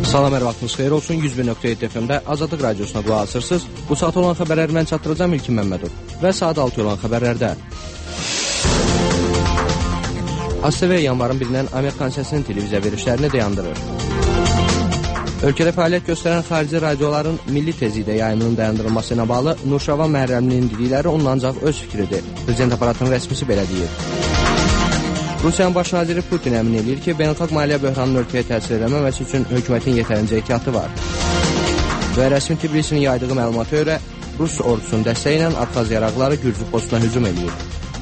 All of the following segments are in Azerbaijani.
Salam, hər vaxtınız xeyir olsun. 101.7 FM-də Azadlıq Radiosuna qulaq asırsınız. Bu saat olan xəbərləri mən çatdıracağım İlkin Məmmədov. Və saat 6 olan xəbərlərdə. ASV yanvarın 1-dən Amerikan səsinin televiziya verişlərini dayandırır. Ölkədə fəaliyyət göstərən xarici radioların milli tezlikdə yayımının dayandırılması ilə bağlı Nurşavan Məhrəmlinin dedikləri onun ancaq öz fikridir. Prezident aparatının rəsmisi belə deyir. Rusiyanın baş naziri Putin əmin edir ki, beynəlxalq maliyyə böhranının ölkəyə təsir eləməməsi üçün hökumətin yetərincə ehtiyatı var. Və rəsmi Tbilisinin yaydığı məlumata görə Rus ordusunun dəstəyi ilə Abxaz yaraqları Gürcü postuna hücum edir.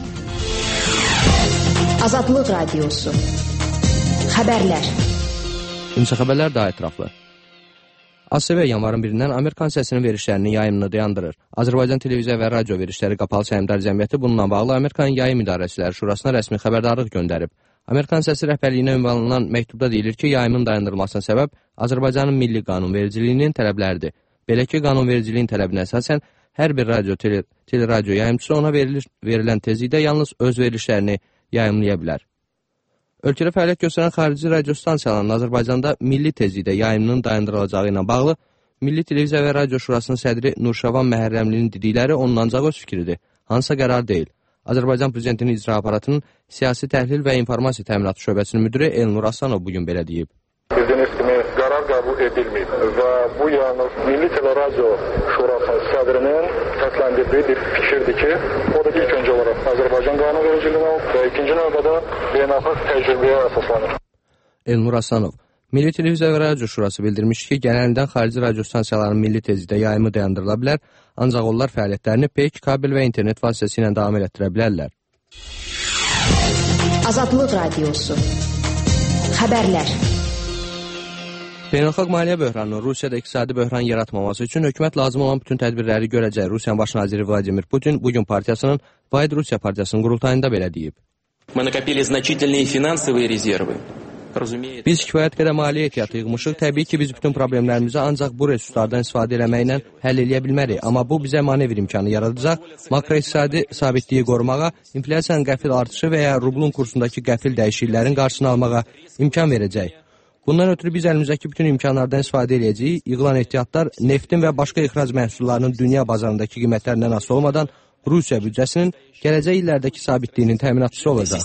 Azadlıq Radiosu. Xəbərlər. İnşa xəbərlər daha ətraflı. ASV yanvarın 1-dən Amerikan səsinin verişlərinin yayımını dayandırır. Azərbaycan televiziya və radio verişləri qapalı səhmdar cəmiyyəti bununla bağlı Amerikan Yayım İdarəçiləri Şurasına rəsmi xəbərdarlıq göndərib. Amerikan səsi rəhbərliyinə ünvanlanan məktubda deyilir ki, yayımın dayandırılmasına səbəb Azərbaycanın milli qanunvericiliyinin tələbləridir. Belə ki, qanunvericiliyin tələbinə əsasən hər bir radio, teleradio yayımçısı ona verilən tezlikdə yalnız öz verilişlərini yayımlaya bilər. Ölkədə fəaliyyət göstərən xarici radio stansiyalarının Azərbaycanda milli tezlikdə yayımının dayandırılacağı ilə bağlı Milli Televiziya və Radio Şurasının sədri Nurşavan Məhrəmlinin dedikləri onun ancaq öz fikridir. Hansısa qərar deyil. Azərbaycan Prezidentinin icra aparatının Siyasi Təhlil və İnformasiya Təminatı şöbəsinin müdiri Elnur Aslanov bugün belə deyib. Bildiyiniz kimi qərar qəbul edilməyib və bu yalnız Milli Teleradio Şurasının sədrinin səsləndirdiyi bir fikirdir ki, o da ilk öncə olaraq Azərbaycan qanunvericiliyinə və ikinci növbədə beynəlxalq təcrübəyə əsaslanır. Elnur Aslanov, Milli Televiziya və Radio Şurası bildirmiş ki, genəlindən xarici radio stansiyalarının milli tezlikdə yayımı dayandırıla bilər, ancaq onlar fəaliyyətlərini peyk, kabel və internet vasitəsilə davam etdirə bilərlər. Azadlıq Radiosu. Xəbərlər. Beynəlxalq maliyyə böhranının Rusiyada iqtisadi böhran yaratmaması üçün hökumət lazım olan bütün tədbirləri görəcək. Rusiyanın baş naziri Vladimir Putin bugün partiyasının Vahid Rusiya partiyasının qurultayında belə deyib. Biz kifayət qədər maliyyə ehtiyatı yığmışıq. Təbii ki, biz bütün problemlərimizi ancaq bu resurslardan istifadə eləməklə həll eləyə bilmərik. Amma bu bizə manevr imkanı yaradacaq. Makroiqtisadi sabitliyi qorumağa, inflyasiyanın qəfil artışı və ya rublun kursundakı qəfil dəyişikliklərin qarşısını almağa imkan verəcək. Bundan ötürü biz əlimizdəki bütün imkanlardan istifadə edəcəyik. Yığılan ehtiyatlar neftin və başqa ixrac məhsullarının dünya bazarındakı qiymətlərindən asılı olmadan Rusiya büdcəsinin gələcək illərdəki sabitliyinin təminatçısı olacaq.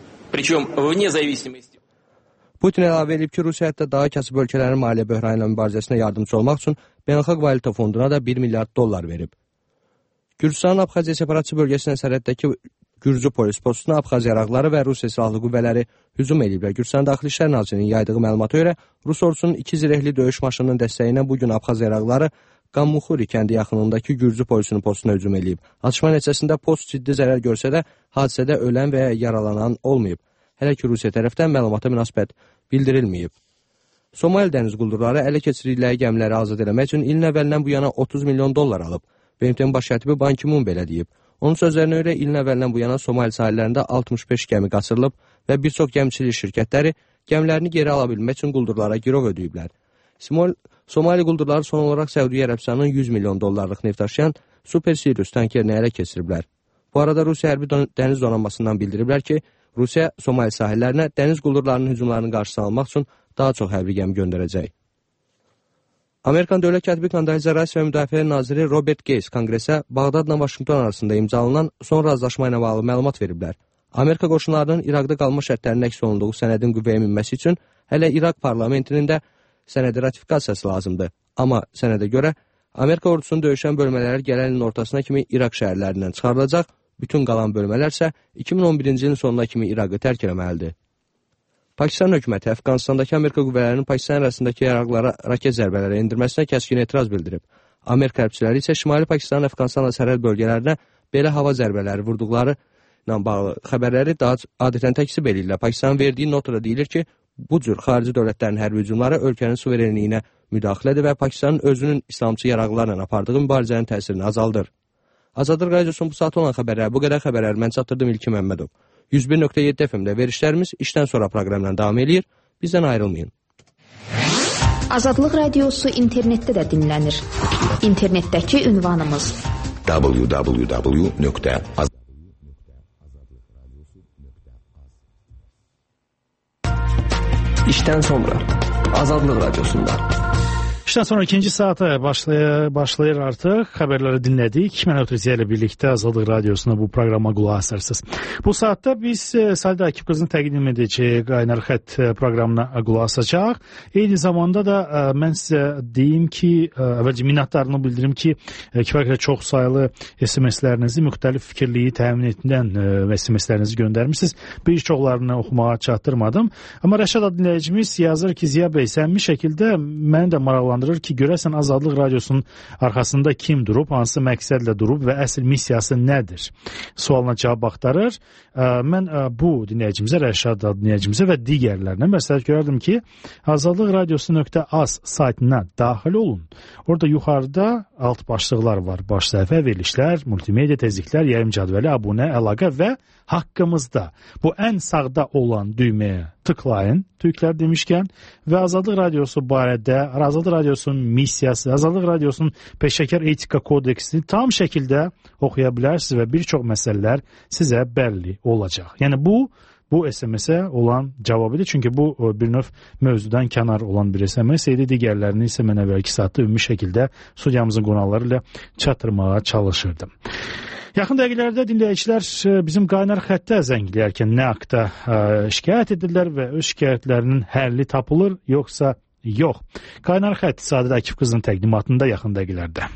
Putin əlavə edib ki, Rusiya hətta daha kasıb ölkələrin maliyyə böhranı ilə mübarizəsinə yardımcı olmaq üçün Beynəlxalq Valyuta Fonduna da 1 milyard dollar verib. Gürcüstanın Abxaziya separatçı bölgəsinin sərhəddəki Gürcü polis postuna Abxaz yaraqları və Rusiya silahlı qüvvələri hücum ediblər. Gürcüstan Daxili İşlər Nazirinin yaydığı məlumata görə Rus ordusunun 2 zirehli döyüş maşınının dəstəyi ilə bugün Abxaz yaraqları Qammuxuri kəndi yaxınlığındakı Gürcü polisinin postuna hücum edib. Atışma nəticəsində post ciddi zərər görsə də hadisədə ölən və yaralanan olmayıb. Hələ ki, Rusiya tərəfdən məlumata münasibət bildirilməyib. Somali dəniz quldurları ələ keçirdikləri gəmiləri azad eləmək üçün ilin əvvəlindən bu yana 30 milyon dollar alıb. BMT-nin baş katibi Ban Ki-moon belə deyib. Onun sözlərinə görə ilin əvvəlindən bu yana Somali sahillərində 65 gəmi qaçırılıb və bir çox gəmiçilik şirkətləri gəmilərini geri ala bilmək üçün quldurlara girov ödəyiblər. Somali quldurları son olaraq Səudiyyə Ərəbistanının 100 milyon dollarlıq neft daşıyan Super Sirius tankerini ələ keçiriblər. Bu arada Rusiya hərbi dəniz donanmasından bildiriblər ki, Rusiya Somali sahillərinə dəniz quldurlarının hücumlarının qarşısını almaq üçün daha çox hərbi gəmi göndərəcək. Amerikan Dövlət Katibi Kondoliza Rice və Müdafiə Naziri Robert Gates Konqresə Bağdadla Vaşinqton arasında imzalanan son razılaşma ilə bağlı məlumat veriblər. Amerika qoşunlarının İraqda qalma şərtlərinin əks olunduğu sənədin qüvvəyə minməsi üçün hələ İraq parlamentinin də sənədi ratifikasiyası lazımdır. Amma sənədə görə Amerika ordusunun döyüşən bölmələri gələn ilin ortasına kimi İraq şəhərlərindən çıxarılacaq, bütün qalan bölmələr isə 2011-ci ilin sonuna kimi İraqı tərk eləməlidir. Pakistan hökuməti Əfqanistandakı Amerika qüvvələrinin Pakistan arasındakı yaraqlara raket zərbələri endirməsinə kəskin etiraz bildirib. Amerika hərbçiləri isə Şimali Pakistanın Əfqanistanla sərhəd bölgələrinə belə hava zərbələri vurduqları ilə bağlı xəbərləri daha adətən təkzib edirlər. Pakistanın verdiyi notada deyilir ki, bu cür xarici dövlətlərin hərbi hücumları ölkənin suverenliyinə müdaxilədir və Pakistanın özünün İslamçı yaraqlarla apardığı mübarizənin təsirini azaldır. Azadlıq Radiosunun bu saat olan xəbərləri, bu qədər xəbərləri mən çatdırdım İlkin Məmmədov. 101.7 FM-də verişlərimiz işdən sonra proqramla davam edir. Bizdən ayrılmayın. Azadlıq Radiosu internetdə də dinlənir. İnternetdəki ünvanımız www.azadlıqradiosu.az. İşdən sonra Azadlıq Radiosunda. İşten sonra ikinci saate başlayır artık. Haberleri dinledik. Mən Ötürüziyə ilə birlikte Azadlıq Radyosunda bu programa qulaq asırsınız. Bu saatte biz Salih Akif qızın təqdim edəcəyi Qaynar Xətt proqramına qulaq asacaq. Eyni zamanda da mən sizə deyim ki, əvvəlcə minnətdarlığımı bildirim ki, kifayət çox sayılı SMS-lərinizi müxtəlif fikirliyi təmin edən SMS-lərinizi göndərmişsiniz. Bir çoxlarını oxumağa çatdırmadım. Amma Rəşad adlı dinləyicimiz yazır ki, Ziya bəy, səmimi şəkildə məni də maraqlandırır ki, görəsən Azadlıq Radiosunun arxasında kim durub, hansı məqsədlə durub və əsl missiyası nədir? Sualına cavab axtarır. Mən bu dinləyicimizə, Rəşad adlı dinləyicimizə və digərlərinə məsləhət görərdim ki, azadlıqradiosu.az saytına daxil olun. Orada yuxarıda alt başlıqlar var. Baş səhifə, verilişlər, multimedia tezliklər, yayım cədvəli, abunə, əlaqə və haqqımızda. Bu ən sağda olan düyməyə tıklayın, Türklər demişkən və Azadlıq Radiosu barədə, Azadlıq Radiosunun missiyası, Azadlıq Radiosunun peşəkar etika kodeksini tam şəkildə oxuya bilərsiniz və bir çox məsələlər sizə bəlli olacaq. Yəni bu SMS-ə olan cavabıdır. Çünki bu bir növ mövzudan kənar olan bir SMS idi. Digərlərini isə mən əvvəlki saatda ümumi şəkildə studiyamızın qonaqları ilə çatdırmağa çalışırdım. Yaxın dəqiqələrdə dinləyicilər bizim Qaynar Xəttə zəngləyərkən nə haqda şikayət edirlər və öz şikayətlərinin həlli tapılır, yoxsa yox. Qaynar Xətt Salih Akif qızın təqdimatında yaxın dəqiqələrdə.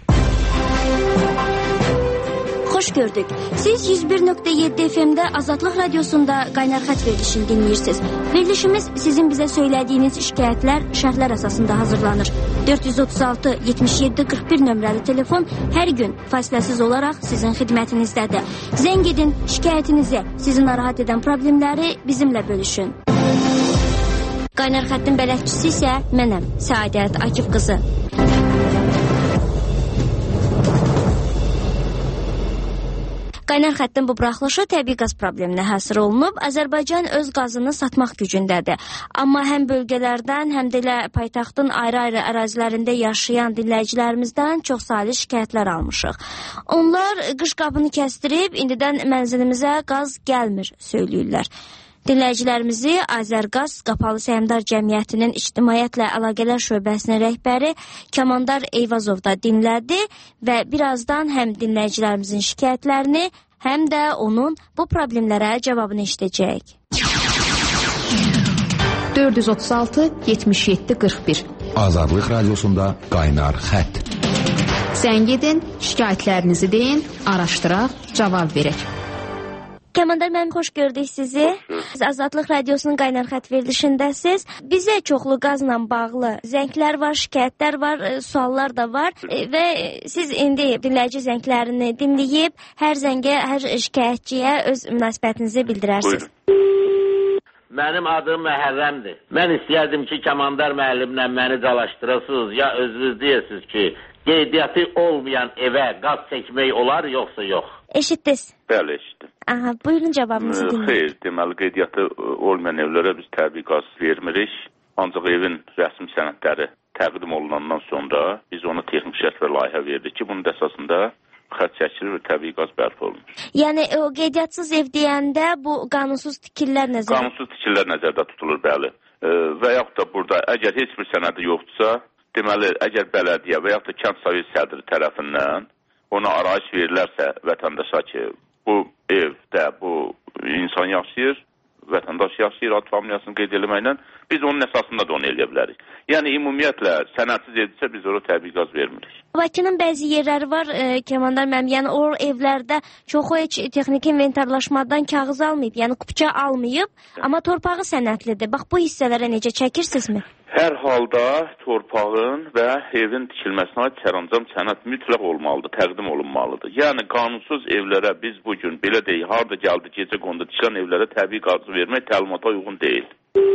Xoş gördük. Siz 101.7 FM-də Azadlıq Radiosunda Qaynar Xətt verilişini dinləyirsiniz. Verilişimiz sizin bizə söylədiyiniz şikayətlər şərhlər əsasında hazırlanır. 436-77-41 nömrəli telefon hər gün fasiləsiz olaraq sizin xidmətinizdədir. Zəng edin, şikayətinizi, sizi narahat edən problemləri bizimlə bölüşün. Qaynar Xəttin bələdçisi isə mənəm, Səadət Akif qızı. Qaynar Xəttin bu buraxılışı təbii qaz probleminə həsr olunub. Azərbaycan öz qazını satmaq gücündədir. Amma həm bölgələrdən, həm də elə paytaxtın ayrı-ayrı ərazilərində yaşayan dinləyicilərimizdən çox saylı şikayətlər almışıq. Onlar qış qabını kəsdirib, indidən mənzilimizə qaz gəlmir, söyləyirlər. Dinləyicilərimizi Azərqaz Qapalı Səhmdar Cəmiyyətinin İctimaiyyətlə Əlaqələr Şöbəsinin rəhbəri Kamandar Eyvazov da dinlədi və birazdan həm dinləyicilərimizin şikayətlərini, həm də onun bu problemlərə cavabını eşidəcəyik. 436 77 41 Azadlıq Radiosunda Qaynar Xətt. Zəng edin, şikayətlərinizi deyin, araşdıraq, cavab verək. Kamandar müəllim, xoş gördük sizi. Azadlıq Radiosunun Qaynar Xətt verilişindəsiz. Bizə çoxlu qazla bağlı zənglər var, şikayətlər var, suallar da var və siz indi dinləyici zənglərini dinləyib hər zəngə, hər şikayətçiyə öz münasibətinizi bildirərsiniz. Mənim adım Məhərrəmdir. Mən istəyərdim ki, Kamandar müəllimlə məni dalaşdırasınız, ya özünüz deyəsiniz ki, qeydiyyatı olmayan evə qaz çəkmək olar, yoxsa yox? Eşitdiniz? Bəli, eşitdim. Aha, buyurun cavabınızı dinləyin. Xeyr, deməli qeydiyyatı olmayan evlərə biz təbii qaz vermirik. Ancaq evin rəsmi sənədləri təqdim olunandan sonra biz ona texniki şərt və layihə verdik ki, bunun əsasında xətt çəkilir və təbii qaz bərpa olunur. Yəni o qeydiyyatçız ev deyəndə bu qanunsuz tikililər nəzərdə? Qanunsuz tikililər nəzərdə tutulur, bəli. Və yaxud da burada əgər heç bir sənədi yoxdursa, deməli əgər bələdiyyə və yaxud da kənd sovet sədri tərəfindən ona arayış verilərsə vətəndaşa ki, bu evdə bu insan yaşayır, vətəndaş yaşayır, ad familiyasını qeyd eləməklə, biz onun əsasında da onu eləyə bilərik. Yəni, ümumiyyətlə, sənədsiz edirsə, biz orada təbii qaz vermirik. Bakının bəzi yerləri var, Kamandar müəllim, yəni o evlərdə çoxu heç texniki inventarlaşmadan kağız almayıb, yəni kupça almayıb, amma torpağı sənədlidir. Bax, bu hissələrə necə çəkirsinizmi? Hər halda torpağın və evin tikilməsinə aid sərəncam sənəd mütləq olmalıdır, təqdim olunmalıdır. Yəni, qanunsuz evlərə biz bugün, belə deyək, harada gəldi, gecə qondu tikilən evlərə təbii qazı vermək təlimata uyğun deyil.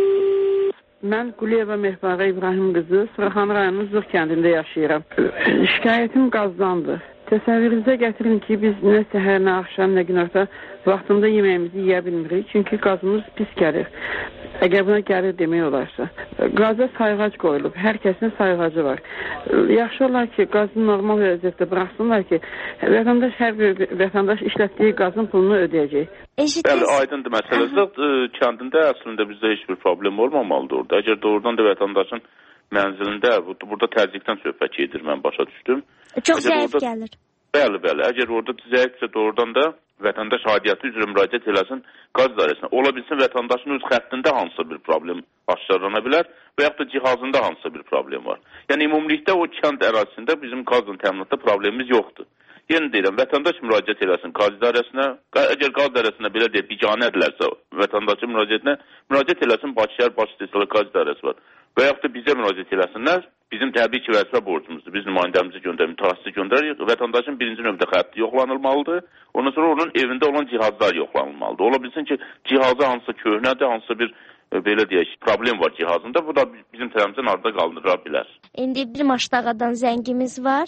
Mən Quliyeva Mehbara İbrahim qızı, Sıraxan rayonunun Zux kəndində yaşayıram. Şikayətim qazdandır. Təsəvvürünüzə gətirin ki, biz nə səhər, nə axşam, nə günorta vaxtında yeməyimizi yeyə bilmirik. Çünki qazımız pis gəlir. Əgər buna gəlir demək olarsa. qaza sayğac qoyulub. Hər kəsin sayğacı var. Yaxşı olar ki, qazı normal vəziyyətdə buraxsınlar ki, hər bir vətəndaş işlətdiyi qazın pulunu ödəyəcək. Bəli, aydındır məsələdir. Kəndində əslində bizdə heç bir problem olmamalıdır orada. Əgər doğrudan da vətəndaşın mənzilində, burada təzyiqdən söhbət gedir, mən başa düşdüm. Çox zəif gəlir. Bəli. Əgər orada zəifsə doğrudan da vətəndaş aidiyyatı üzrə müraciət eləsin qaz idarəsinə. Ola bilsin vətəndaşın öz xəttində hansısa bir problem aşkarlana bilər və yaxud da cihazında hansısa bir problem var. Yəni ümumilikdə o kənd ərazisində bizim qazla təminatda problemimiz yoxdur. Yenə deyirəm, vətəndaş müraciət eləsin qaz idarəsinə. Əgər qaz idarəsinə belə deyək, biganədirlərsə vətəndaşın müraciət eləsin Bakı şəhər Bakı istehsalat qaz idarəsi var. Və yaxud da bizə müraciət eləsinlər. Bizim təbii ki, vəzifə borcumuzdur. Biz nümayəndəmizi göndərir, mütəxəssisi göndərir. Vətəndaşın birinci növbədə xətti yoxlanılmalıdır. Ondan sonra onun evində olan cihazlar yoxlanılmalıdır. Ola bilsin ki, cihazı hansısa köhnədir, hansısa bir belə deyək, problem var cihazında. Bu da bizim tərəfimizdən arada qaldıra bilər. İndi bir Maştağadan zəngimiz var.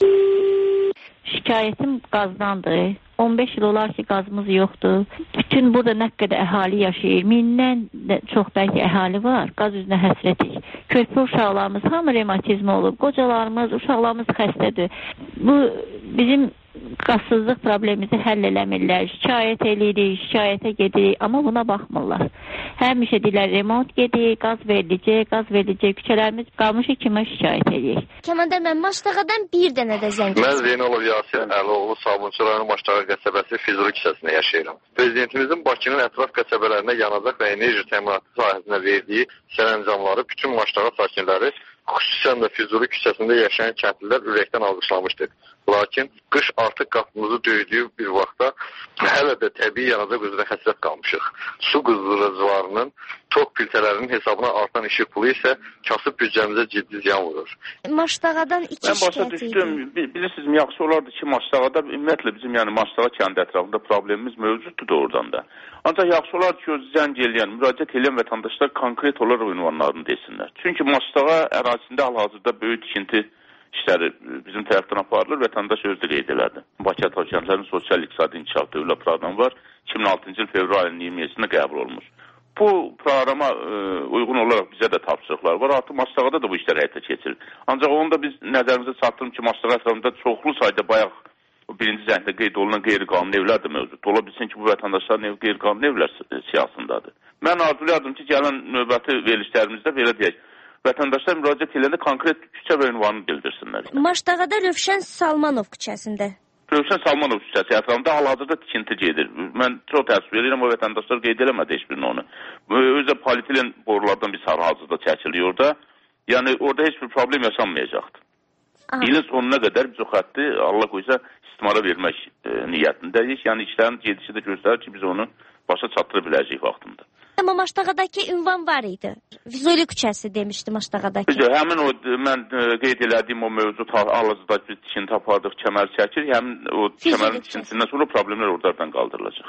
Şikayətim qazdandır. 15 il olar ki, qazımız yoxdur. Bütün burada nə qədər əhali yaşayır. 1000-dən çox bəlkə əhali var. Qaz üzünə həsrətik. Körpə uşaqlarımız, hamı revmatizm olub. Qocalarımız, uşaqlarımız xəstədir. Bu bizim qazsızlıq problemimizi həll eləmirlər. Şikayət edirik, şikayətə gedirik, amma buna baxmırlar. Həmişə deyirlər, remont gedir, qaz veriləcək, küçələrimiz qalmışıq kimə şikayət edirik. Kəmandar mən Maştağadan bir dənə də zəng Mən Zeynalov Yasir Əloğlu Sabunçu rayonu Maştağa qəsəbəsi Füzuli küçəsində yaşayıram. Prezidentimizin Bakının ətraf qəsəbələrinə yanacaq və enerji təminatı sahəsində verdiyi sərəncamları bütün Maştağa sakinləri, xüsusən də Füzuli küçəsində yaşayan kəndlilər ürəkdən alqışlamışdır. Lakin qış artıq qapımızı döydüyü bir vaxtda hələ də təbii yanacaq üzrə həsrət qalmışıq. Su qızdırıcılarının tok filtələrinin hesabına artan işıq pulu isə kasıb büdcəmizə ciddi ziyan vurur. Maştağadan iki şikayət edim. Mən başa düşdüm. Bilirsiniz, yaxşı olardı ki, Maştağada ümumiyyətlə bizim Maştağa kəndi ətrafında problemimiz mövcuddur doğrudan da. Ancaq yaxşı olar ki, zəng eləyən, müraciət eləyən vətəndaşlar konkret olaraq ünvanlarını desinlər. Çünki Maştağa ərazisində hal-hazırda böyük tikinti işləri bizim tərəfdən aparılır, vətəndaş özü qeyd elədi. Bakı Ətraf Kəndlərinin Sosial-İqtisadi İnkişaf Dövlət Proqramı var, 2006-cı il fevral ayının 27-sində qəbul olunmuş. Bu proqrama uyğun olaraq bizə də tapşırıqlar var, artıq Maştağada da bu işlər həyata keçirilir. Ancaq onu da biz nəzərimizə çatdırım ki, Maştağa ətrafında çoxlu sayda bayaq birinci zəngdə qeyd olunan qeyri-qanuni evlər də mövcud. Ola bilsin ki, bu vətəndaşların evi qeyri-qanuni evlər siyasındadır. Mən arzulayardım ki, gələn növbəti verilişlərimizdə belə deyək, vətəndaşlar müraciət edəndə konkret küçə və ünvanını bildirsinlər. Maştağada Rövşən Salmanov küçəsində. Rövşən Salmanov küçəsi ətrafında hal-hazırda tikinti gedir. Mən çox təəssüf edirəm, o vətəndaşlar qeyd eləmədi heç birini onu. Özə polietilen borulardan bir sarı hazırda çəkiliyor orada. Yəni orada heç bir problem yaşanmayacaqdır. İlin sonuna qədər biz o xətti Allah qoysa istismara vermək niyyətindəyik. Yəni işlərin gedişi də göstərir ki, biz onu başa çatdıra biləcəyik vaxtında. Amma Maştağadakı ünvan var idi. Füzuli küçəsi demişdi Maştağadakı. Həmin o mən qeyd elədiyim o mövcud hal-hazırda biz tikinti apardıq, kəmər çəkir. Həmin o kəmərin tikintisindən sonra problemlər oradan qaldırılacaq.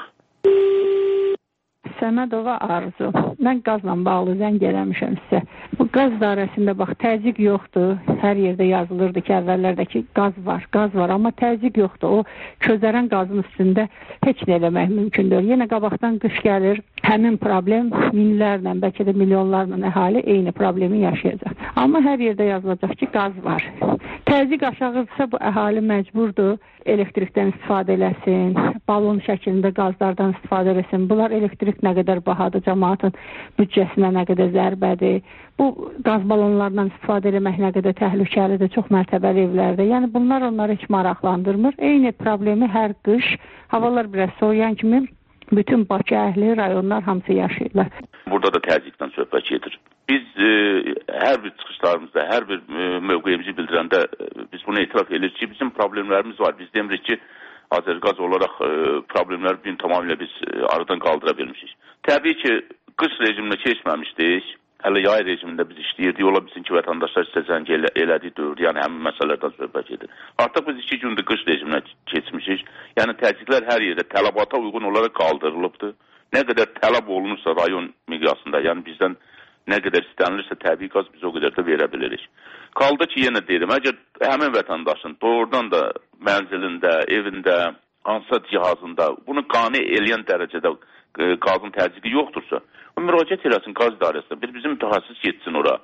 Səmədova Arzu. Mən qazla bağlı zəng eləmişəm sizə. Bu qaz idarəsində bax təzyiq yoxdur. Hər yerdə yazılırdı ki, əvvəllərdəki qaz var, amma təzyiq yoxdur. O közərən qazın üstündə heç nə eləmək mümkün deyil. Yenə qabaqdan qış gəlir. Həmin problem minlərlə, bəlkə də milyonlarla əhali eyni problemi yaşayacaq. Amma hər yerdə yazılacaq ki, qaz var. Təzyiq aşağıdırsa bu əhali məcburdur elektrikdən istifadə eləsin, balon şəklində qazlardan istifadə eləsin. Bunlar elektrik nə qədər bahadır, cəmaatın büdcəsinə nə qədər zərbədir. Bu qaz balonlarından istifadə eləmək nə qədər təhlükəlidir, çox mərtəbəli evlərdə. Yəni bunlar onları heç maraqlandırmır. Eyni problemi hər qış, havalar biraz soğuyan kimi bütün Bakı əhli, rayonlar hamısı yaşayırlar. Burada da təzyiqdən söhbət gedir. Biz hər bir çıxışlarımızda, hər bir mövqeyimizi bildirəndə biz bunu etiraf edirik ki, bizim problemlərimiz var. Biz demirik ki, Azərqaz olaraq problemləri bir tamamilə biz aradan qaldıra bilmişik. Təbii ki, qış rejiminə keçməmişdik. Hələ yay rejimində biz işləyirdik. Ola bilsin ki, vətəndaşlar sizə zəng elədiyi dövr, yəni həmin məsələlərdən söhbət edir. Artıq biz 2 gündür qış rejiminə keçmişik. Yəni təzyiqlər hər yerdə tələbata uyğun olaraq qaldırılıbdır. Nə qədər tələb olunursa rayon miqyasında, yəni bizdən nə qədər istənilirsə təbii qaz biz o qədər də verə bilirik. Qaldı ki, yenə deyirəm, əgər həmin vətəndaşın doğrudan da mənzilində, evində, hansısa cihazında bunu qane eləyən dərəcədə qazın təzyiqi yoxdursa, müraciət eləsin qaz idarəsinə. Bizim mütəxəssis getsin ora.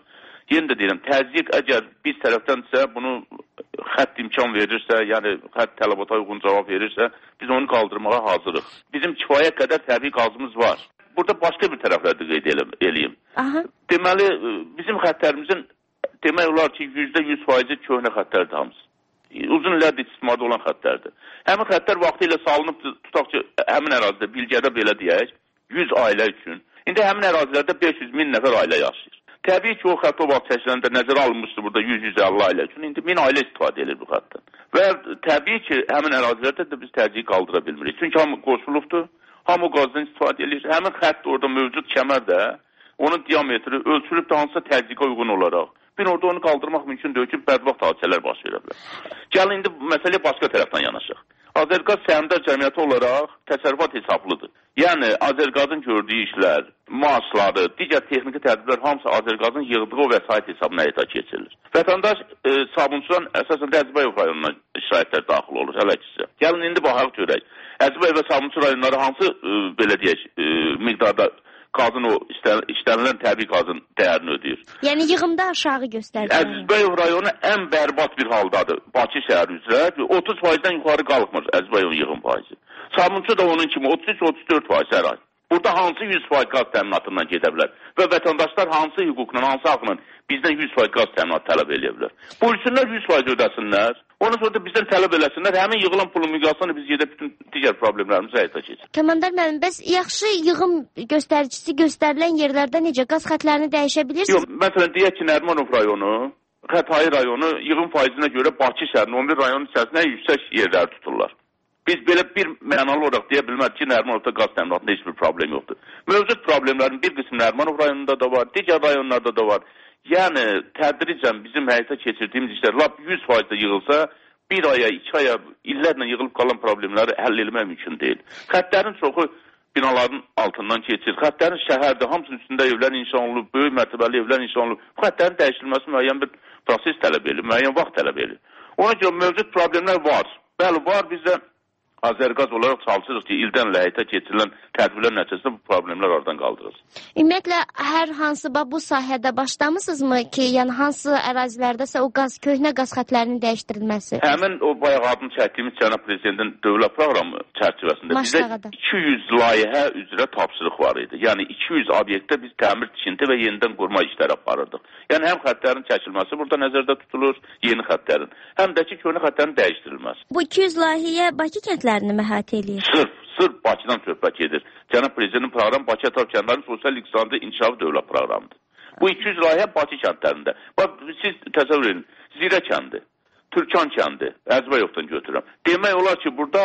yenə də deyirəm, təzyiq əgər biz tərəfdənsə, bunu xətt imkan verirsə, yəni xətt tələbata uyğun cavab verirsə, biz onu qaldırmağa hazırıq. Bizim kifayət qədər təbii qazımız var. Burada başqa bir tərəfləri də qeyd eləyim. Deməli, bizim xəttlərimizin demək olar ki, %100% köhnə xəttlərdir hamısı. Uzun illərdir istismarda olan xəttlərdir. Həmin xəttlər vaxtı ilə salınıb, tutaq ki, həmin ərazidə, Bilgədə belə deyək, 100 ailə üçün. İndi həmin ərazilərdə 500-1000 nəfər ailə yaşayır. Təbii ki, o xətt o vaxt çəkiləndə nəzərə alınmışdır burada 100-150 ailə üçün. İndi 1000 ailə istifadə edir bu xəttdən. Və təbii ki, həmin ərazilərdə də biz təzyiq qaldıra bilmirik. Çünki hamı qoşulubdur, hamı qazdan istifadə edir. Həmin xətt orada mövcud kəmər də, onun diametri ölçülüb də hansısa təzyiqə uyğun olaraq. Bir orada onu qaldırmaq mümkün deyil ki, bədbaxt hadisələr baş verə bilər. Gəlin, indi məsələ başqa tərəfdən yanaşaq. Azərqaz səhmdar cəmiyyəti olaraq təsərrüfat hesablıdır. Yəni, Azərqazın gördüyü işlər, maaşları, digər texniki tədbirlər hamısı Azərqazın yığdığı o vəsait hesabına həyata keçirilir. Vətəndaş sabunçudan əsasən də Əzbəyev rayonuna şirayətlər daxil olur, hələ ki. Gəlin, indi baxaq görək. Əzbəyev və sabunçu rayonları hansı, belə deyək, miqdarda qazın o işlənilən təbii qazın dəyərini ödəyir. Yəni yığımda aşağı göstərir. Əzbəyev rayonu ən bərbad bir haldadır. Bakı şəhəri üzrə 30%-dən yuxarı qalxmır Əzbəyevin yığım faizi. Sabunçu da onun kimi 33-34% hər ay. Burada hansı 100% qaz təminatından gedə bilər və vətəndaşlar hansı hüquqla, hansı haqla bizdən 100% qaz təminatı tələb edə bilər. Buyursunlar 100% ödəsinlər. Ondan sonra da bizdən tələb eləsinlər. Həmin yığılan pulun miqyasını biz gedib bütün digər problemlərimizi həyata keçirik. Komandar müəllim, bəs yaxşı yığım göstəricisi göstərilən yerlərdə necə qaz xətlərini dəyişə bilirsiniz? Yox, məsələn deyək ki, Nərimanov rayonu, Xətai rayonu yığım faizinə görə Bakı şəhərinin 11 rayonun içərisində yüksək yerləri tuturlar. Biz belə bir mənalı olaraq deyə bilmərik ki, Nərimanovda qaz təminatında heç bir problem yoxdur. Mövcud problemlərin bir qismi Nərimanov rayonunda da var, digər rayonlarda da var. Yəni, tədricən bizim həyata keçirdiyimiz işlər lap 100% yığılsa, bir aya, 2 aya, illərlə yığılıb qalan problemləri həll etmək mümkün deyil. Xəttlərin çoxu binaların altından keçir. Xəttlərin şəhərdə, hamısının üstündə evlər inşa olunub, böyük mərtəbəli evlər inşa olunub. Bu xəttlərin dəyişilməsi müəyyən bir proses tələb edir, müəyyən vaxt tələb edir. Ona görə mövcud problemlər var. Bəli, var, biz də Azərqaz olaraq çalışırıq ki, ildən ilə həyata keçirilən tədbirlər nəticəsində bu problemlər oradan qaldırılır. Ümumiyyətlə, hər hansı bu sahədə başlamısınızmı ki, yəni hansı ərazilərdəsə o köhnə qaz xətlərinin dəyişdirilməsi? Həmin o bayaq adını çəkdiyimiz cənab prezidentin dövlət proqramı çərçivəsində bizə 200 layihə üzrə tapşırıq var idi. Yəni 200 obyektdə biz təmir, tikinti və yenidən qurma işləri aparırdıq. Yəni həm xətlərin çəkilməsi burada nəzərdə tutulur, yeni xətlərin, həm də ki, köhnə xətlərin dəyişdirilməsi. Bu 200 layihə Bakı kəndlərini əhatə eləyir? Sırf Bakıdan söhbət gedir. Cənab Prezidentin proqramı Bakı ətraf kəndlərinin sosial-iqtisadi inkişafı dövlət proqramıdır. Bu 200 layihə Bakı kəndlərində. Bax, siz təsəvvür edin, Zirə kəndi, Türkan kəndi, Əzbəyovdan götürürəm. Demək olar ki, burada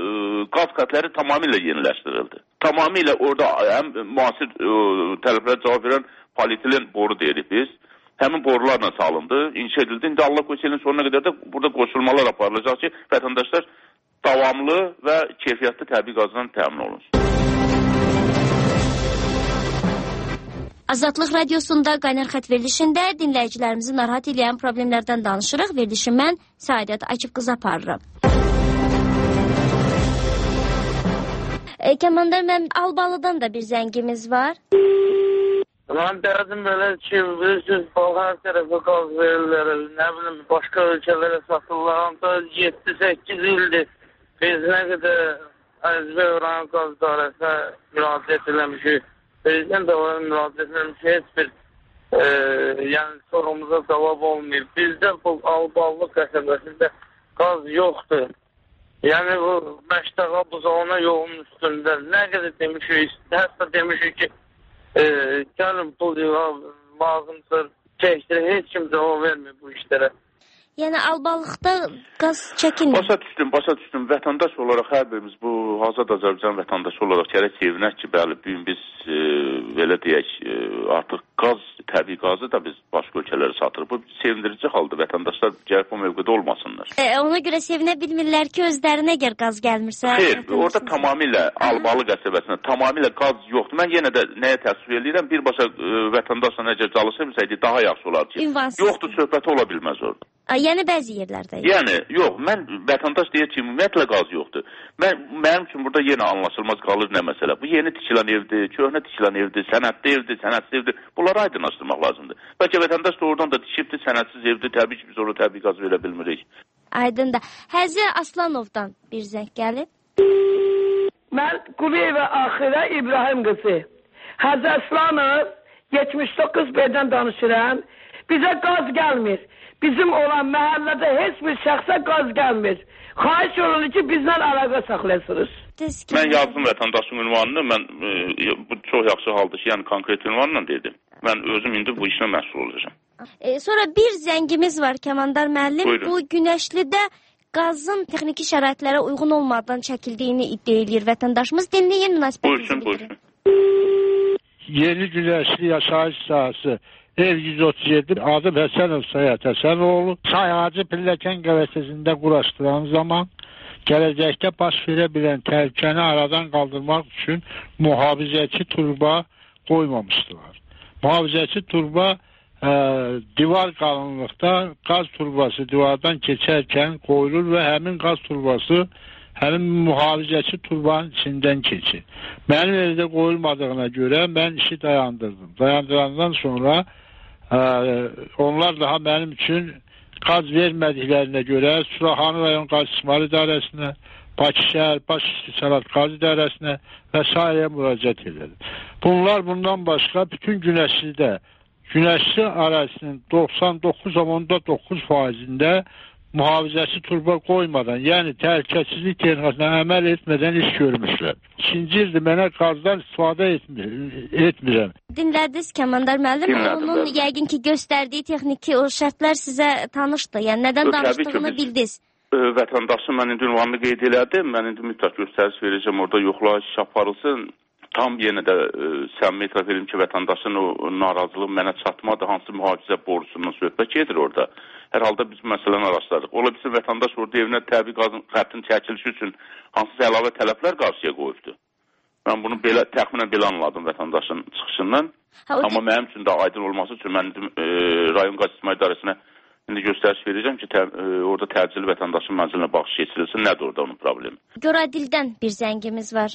qaz xətləri tamamilə yeniləşdirildi. Tamamilə orada həm müasir tələblərə cavab verən polietilen boru deyirik biz. Həmin borularla salındı, inşa edildi. İndi Allah qoysa ilin sonuna qədər də burada qoşulmalar aparılacaq ki, vətəndaşlar davamlı və keyfiyyətli təbii qazdan təmin olunsun. Azadlıq Radiosunda Qaynar xətt verilişində dinləyicilərimizi narahat edən problemlərdən danışırıq. Verilişi mən Səadət Akif qızı aparıram. Komandar, mən Albalıdan da bir zəngimiz var. Mən dərdim belə ki, bilirsiniz, hər tərəfə qaz verirlər, nə bilim, başqa ölkələrə satırlar. 7-8 ildir biz nə qədər Əzbəyev rayon qaz idarəsinə müraciət eləmişik. Prezident də ona müraciət eləmişik, heç bir sorumuza cavab olmayıb. Bizdə bu Alballıq qəsəbəsində qaz yoxdur. Yəni bu Məştaqa buzağına yolun üstündə nə qədər demişik, hətta demişik ki, gəlin pul lazımdır, çəkdir, heç kim cavab vermir bu işlərə. Yəni Albalıqda qaz çəkilmir. Başa düşdüm. Vətəndaş olaraq hər birimiz bu Azad Azərbaycan vətəndaşı olaraq gərək sevinək ki, bəli, bugün biz belə deyək, artıq qaz, təbii qazı da biz başqa ölkələrə satırıq. Bu sevindirici haldır. Vətəndaşlar gərək o mövqedə olmasınlar. Ona görə sevinə bilmirlər ki, özlərinə əgər qaz gəlmirsə. Xeyr, orada tamamilə Albalı qəsəbəsində tamamilə qaz yoxdur. Mən yenə də nəyə təəssüf edirəm? Birbaşa vətəndaşla əgər çalışırsaydı daha yaxşı olar ki, yoxdur söhbəti ola bilməz orada. Yəni bəzi yerlərdə yox. Yəni, yox, mən vətəndaş deyir ki, ümumiyyətlə qaz yoxdur. Mənim üçün burada yenə anlaşılmaz qalır nə məsələ. Bu yeni tikilən evdir, köhnə tikilən evdir, sənədli evdir, sənədsiz evdir. Bunları aydınlaşdırmaq lazımdır. Bəlkə vətəndaş da oradan da tikibdir, sənədsiz evdir, təbii ki, biz orada təbii qaz verə bilmirik. Aydın da. Həzi Aslanovdan bir zəng gəlib. Mən Quliyeva Axirə İbrahim qızı. Həzi Aslanov 79 B-dən danışıram. Bizə qaz gəlmir. Bizim olan məhəllədə heç bir şəxsə qaz gəlmir. Xahiş olunur ki, bizdən əlaqə saxlayasınız. Mən yazdım vətəndaşın ünvanını, bu çox yaxşı haldır ki, yəni konkret ünvanla dedim. Mən özüm indi bu işlə məsul olacağım. Sonra bir zəngimiz var Kəmandar müəllim. Buyurun. Bu Günəşlidə qazın texniki şəraitlərə uyğun olmadan çəkildiyini iddia edir vətəndaşımız. Dinləyin münasibətinizi bildirin. Yeni Günəşli yaşayış sahəsi ev 137 adı Həsənov Sayət Həsənoğlu Sayacı Pilləkən qəvəsəsində quraşdıran zaman gələcəkdə baş verə bilən təhlükəni aradan qaldırmaq üçün mühafizəçi turba qoymamışdılar. Mühafizəçi turba divar qalınlıqda qaz turbası divardan keçərkən qoyulur və həmin qaz turbası həmin mühafizəçi turbanın içindən keçir. Mənim evdə qoyulmadığına görə mən işi dayandırdım. Dayandırandan sonra onlar daha mənim üçün qaz vermədiklərinə görə Suraxanı rayon qaz istismar idarəsinə, Bakı şəhər baş istihsalat qaz idarəsinə və s. müraciət edir. Bunlar bundan başqa bütün Günəşlidə Günəşli ərazisinin 99,9%-də mühafizəsi turba qoymadan, yəni təhlükəsizlik texnikasına əməl etmədən iş görmüşlər. İkinci ildir mənə qazdan istifadə etmirəm. Dinlədiniz Kəmandar müəllim, onun yəqin ki göstərdiyi texniki o şərtlər sizə tanışdır. Yəni nədən danışdığını bildiniz. Vətəndaşın mən indi ünvanını qeyd elədim. Mən indi mütləq göstəriş verəcəm, orada yoxlayış aparılsın. Tam yenə də səmimi etiraf edim ki, vətəndaşın o narazılığı mənə çatmadı, hansı mühafizə borusundan söhbət gedir orada. Hər halda biz məsələni araşdırdıq. Ola bilsin vətəndaş orada evinə təbii qazın xəttin çəkilişi üçün hansısa əlavə tələblər qarşıya qoyubdur. Mən bunu təxminən belə anladım vətəndaşın çıxışından. Amma mənim üçün də aydın olması üçün mən rayon qaz istismar idarəsinə indi göstəriş verəcəm ki, orada təcili vətəndaşın mənzilinə baxış keçirilsin. Nədir orada onun problemi? Göradildən bir zəngimiz var.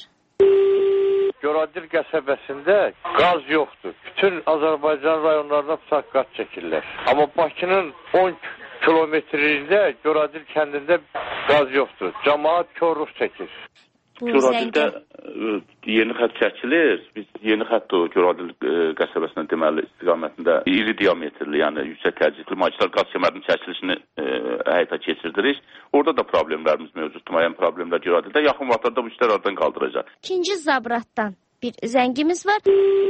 Göradil qəsəbəsində qaz yoxdur. Bütün Azərbaycan rayonlarında pusaq qaz çəkirlər. Amma Bakının 10 kilometrində Göradil kəndində qaz yoxdur. Cəmaət korluq çəkir. Göradildə yeni xətt çəkilir. Biz yeni xətt o Göradil qəsəbəsində deməli istiqamətində iri diametrli, yəni yüksək təcrübli magistral qaz kəmərinin çəkilişini həyata keçirdirik. Orada da problemlərimiz mövcuddur. Müəyyən problemlər Göradildə. Yaxın vaxtlarda bu işlər aradan qaldıracaq. İkinci Zabratdan bir zəngimiz var.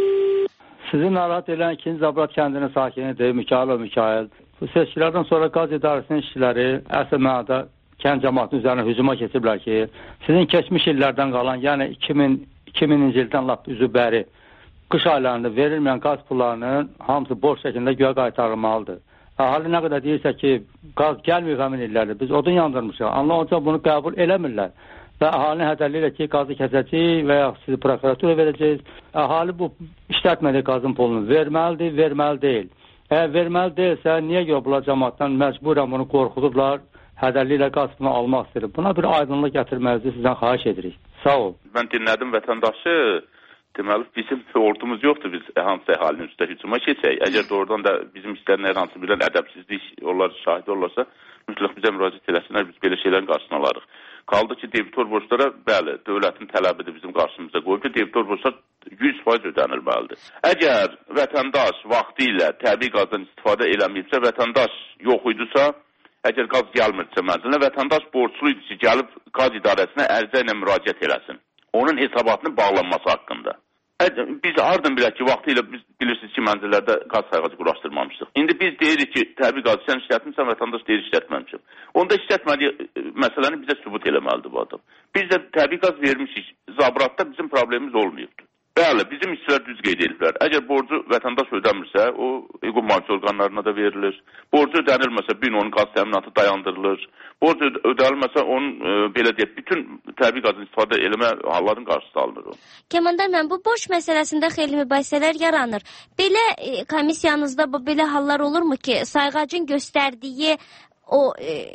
Sizi narahat edən ikinci Zabrat kəndinin sakinidir, Mikailov Mikail. Bu seçkilərdən sonra qaz idarəsinin işçiləri əsl mənada kənd cəmaatının üzərinə hücuma keçiblər ki, sizin keçmiş illərdən qalan, yəni 2000-ci ildən lap üzü bəri qış aylarında verilməyən qaz pullarının hamısı borc şəklində göyə qaytarılmalıdır. Əhali nə qədər deyirsə ki, qaz gəlməyib həmin illərdə, biz odun yandırmışıq. Anlayınca bunu qəbul eləmirlər. Və əhalinin hədərliylə ki, qazı kəsəcəyik və ya sizi prokuratura verəcəyiz. Əhali bu işlətmədiyi qazın pulunu verməlidir, verməli deyil. Əgər verməli deyilsə, niyə görə bunlar cəmaatdan məcburən bunu qorxudurlar, hədərliylə qaz pulunu almaq istəyir. Buna bir aydınlıq gətirməlidir, sizdən xahiş edirik. Sağ ol. Mən dinlədim vətəndaşı. Deməli, bizim ordumuz yoxdur, biz hansı əhalinin üstə hücuma keçək. Əgər doğrudan da bizim istəyən hər hansı bir ədəbsizlik onlar şahid olursa, mütləq bizə müraciət eləsinlər, biz belə şeylərin qarşısını alarıq. Qaldı ki, debitor borclara, bəli, dövlətin tələbidir bizim qarşımıza qoyub ki, debitor borclar 100% ödənilməlidir. Əgər vətəndaş vaxtı ilə təbii qazdan istifadə eləməyibsə, vətəndaş yox idisə, əgər qaz gəlmirsə mənzilinə, vətəndaş borclu idi ki, gəlib qaz idarəsinə ərizə ilə müraciət eləsin. Onun hesabatının bağlanması haqqında. Biz hardan bilək ki, vaxtı ilə biz bilirsiniz ki, mənzillərdə qaz sayğacı quraşdırmamışdıq. İndi biz deyirik ki, təbii qazı sən işlətmirsən, vətəndaş deyir işlətməmişim. Onda işlətmədiyi məsələni bizə sübut eləməlidir bu adam. Biz də təbii qaz vermişik. Zabratda bizim problemimiz olmayıbdır. Bəli, bizim işçilər düz qeyd ediblər. Əgər borcu vətəndaş ödəmirsə, o hüquq mühafizə orqanlarına da verilir. Borcu ödənilməsə, onun qaz təminatı dayandırılır. Borcu ödənilməsə, onun belə deyək, bütün təbii qazın istifadə eləmə halların qarşısı alınır. Kəmandar müəllim, bu borc məsələsində xeyli mübahisələr yaranır. Belə komissiyanızda belə hallar olurmu ki, sayğacın göstərdiyi o